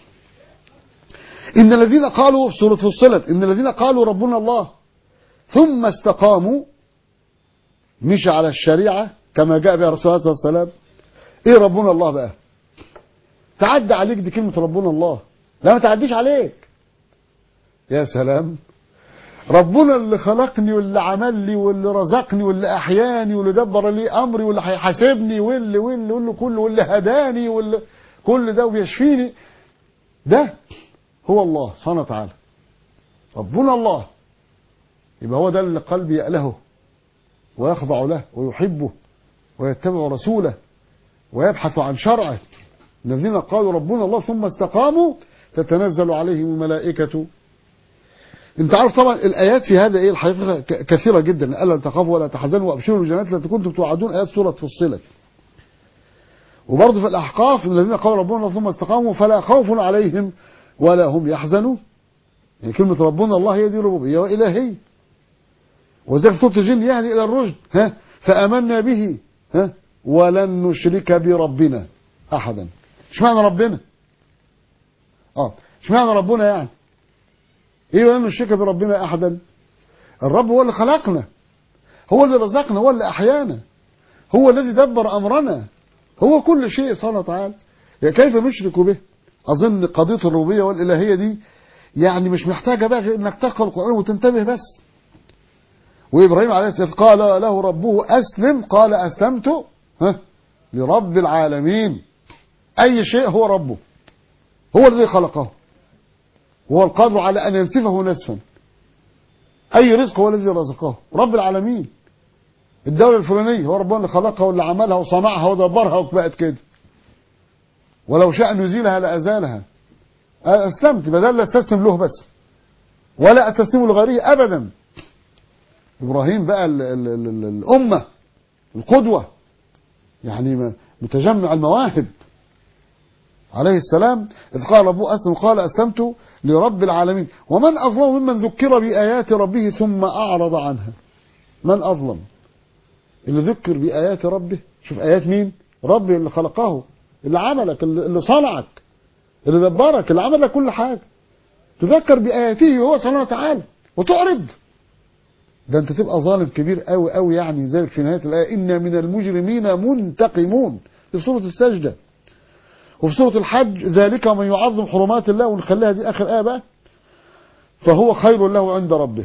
إن الذين قالوا في سورة فصلت إن الذين قالوا ربنا الله ثم استقاموا، مشى على الشريعة كما جاء بها رسول الله صلى الله عليه وسلم. إيه ربنا الله بقى؟ تعدى عليك دي كلمة ربنا الله، لا ما تعديش عليك. يا سلام، ربنا اللي خلقني واللي عمل لي واللي رزقني واللي أحياني واللي دبر لي أمري واللي هيحاسبني واللي كله واللي هداني واللي كل ده وبيشفيني، ده هو الله سبحانه وتعالى. ربنا الله، يبقى هو ده اللي قلبي يألهه ويخضع له ويحبه ويتبع رسوله ويبحث عن شرعه. الذين قالوا ربنا الله ثم استقاموا تتنزل عليهم الملائكة. انت عارف طبعا الآيات في هذا ايه الحقيقة كثيرة جدا. ألا تخافوا ولا تحزنوا وأبشروا بالجنات التي كنتم توعدون، آيات سورة فصلت. وبرضه في الأحقاف الذين قالوا ربنا الله ثم استقاموا فلا خوف عليهم ولا هم يحزنون. يعني كلمة ربنا الله هي دي ربوبية وإلهية. وذلك في سورة الجن يهدي إلى الرشد فآمنا به ولن نشرك بربنا أحدا. اشمعنى ربنا؟ اشمعنى ربنا يعني؟ ايه ولن نشرك بربنا أحدا؟ الرب هو اللي خلقنا، هو اللي رزقنا، هو اللي أحيانا، هو الذي دبر أمرنا، هو كل شيء سبحانه وتعالى. كيف نشرك به؟ أظن قضية الربوبية والإلهية دي يعني مش محتاجة بقى إنك تقرأ القرآن وتنتبه بس. وإبراهيم عليه السلام قال له ربه أسلم قال أسلمت لرب العالمين. أي شيء هو ربه، هو الذي خلقه، وهو القادر على أن ينسفه نسفا. أي رزق هو الذي رزقه، رب العالمين. الدولة الفلانية هو ربنا اللي خلقها واللي عملها وصنعها ودبرها وبقت كده، ولو شاء أن يزيلها لأزالها. أسلمت بدل لا استسلم له بس ولا أستسلم لغيره أبدا. إبراهيم بقى الأمة القدوة، يعني متجمع المواهب عليه السلام. إذ قال أبوه أسلم قال أسلمت لرب العالمين. ومن أظلم ممن ذكر بآيات ربه ثم أعرض عنها. من أظلم؟ اللي ذكر بآيات ربه. شوف آيات مين؟ ربي اللي خلقه، اللي عملك، اللي صنعك، اللي دبرك، اللي عمل لك كل حاجة. تذكر بآياته هو سبحانه وتعالى وتعرض، ده انت تبقى ظالم كبير قوي قوي. يعني ذلك في نهاية الآية إن من المجرمين منتقمون في سورة السجدة. وفي سورة الحج ذلك من يعظم حرمات الله، ونخليها دي آخر آية بقى، فهو خير له عند ربه.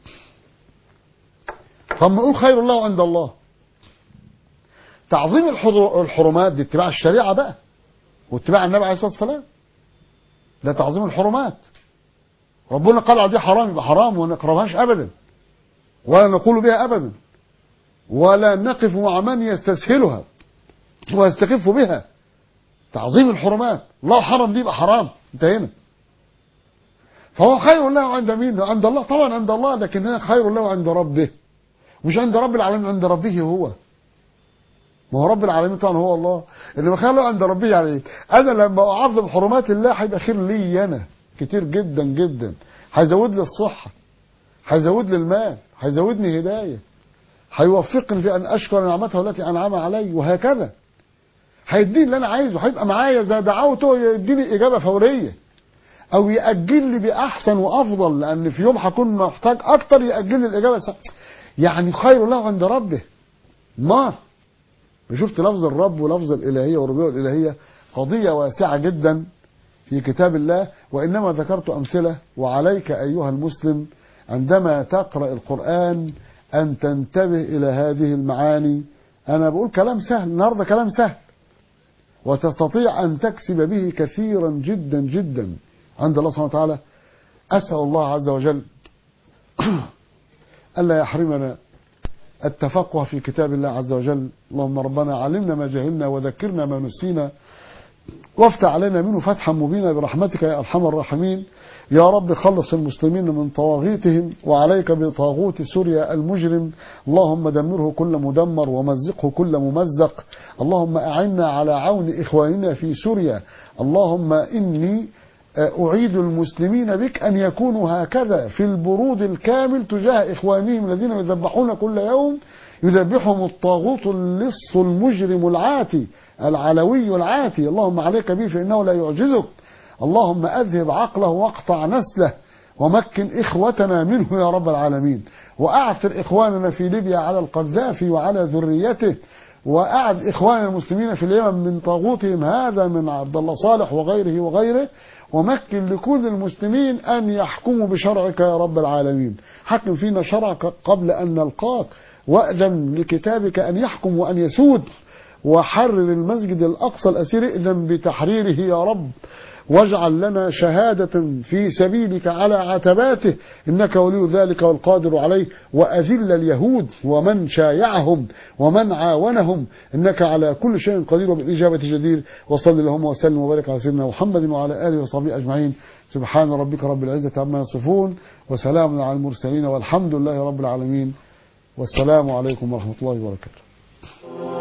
فما نقول خير له عند الله، تعظيم الحرمات دي اتباع الشريعة بقى واتباع النبي عليه الصلاة والسلام، ده تعظيم الحرمات. ربنا قال على دي حرام يبقى حرام وما نقربهاش أبدا ولا نقول بها أبدا، ولا نقف مع من يستسهلها ويستخف بها. تعظيم الحرمات، الله حرم دي يبقى حرام، انتهينا. فهو خير له عند مين؟ عند الله طبعا، عند الله، لكن خير له عند ربه، مش عند رب العالمين، عند ربه هو. ما هو رب العالمين طبعا هو الله، اللي خير له عند ربه. يعني انا لما اعظم حرمات الله هيبقى خير لي انا كتير جدا جدا، هيزود لي الصحه، هيزود لي المال، هيزودني هدايه، هيوفقني في ان اشكر نعمته التي انعم علي، وهكذا. هيديني اللي انا عايزه، هيبقى معايا اذا دعوته يديني اجابه فوريه، او ياجل لي باحسن وافضل، لان في يوم هكون محتاج اكتر ياجل لي الاجابه يعني خير له عند ربه. ما شفت لفظ الرب ولفظ الالهيه والربوبيه والالهيه قضيه واسعه جدا في كتاب الله، وانما ذكرت امثله. وعليك ايها المسلم عندما تقرأ القرآن أن تنتبه إلى هذه المعاني. أنا بقول كلام سهل النهاردة، كلام سهل، وتستطيع أن تكسب به كثيرا جدا جدا عند الله سبحانه وتعالى. أسأل الله عز وجل ألا يحرمنا التفقه في كتاب الله عز وجل. اللهم ربنا علمنا ما جهلنا وذكرنا ما نسينا وافتح علينا منه فتحا مبينا برحمتك يا أرحم الراحمين. يا رب خلص المسلمين من طواغيتهم، وعليك بطاغوت سوريا المجرم. اللهم دمره كل مدمر ومزقه كل ممزق. اللهم أعنا على عون إخواننا في سوريا. اللهم إني أعيد المسلمين بك أن يكونوا هكذا في البرود الكامل تجاه إخوانهم الذين يذبحون كل يوم، يذبحهم الطاغوت اللص المجرم العاتي العلوي العاتي. اللهم عليك به فإنه لا يعجزك. اللهم أذهب عقله واقطع نسله ومكن إخوتنا منه يا رب العالمين، وأعثر إخواننا في ليبيا على القذافي وعلى ذريته، وأعد إخواننا المسلمين في اليمن من طاغوتهم هذا من عبد الله صالح وغيره وغيره، ومكن لكل المسلمين أن يحكموا بشرعك يا رب العالمين. حكم فينا شرعك قبل أن نلقاك، وأذن لكتابك أن يحكم وأن يسود، وحرر المسجد الأقصى الأسير إذن بتحريره يا رب، واجعل لنا شهادة في سبيلك على عتباته إنك ولي ذلك والقادر عليه، وأذل اليهود ومن شايعهم ومن عاونهم إنك على كل شيء قدير وبالإجابة جدير. وصل اللهم وسلم وبارك على سيدنا محمد وعلى آله وصحبه أجمعين. سبحان ربك رب العزة عما يصفون وسلام على المرسلين والحمد لله رب العالمين. والسلام عليكم ورحمة الله وبركاته.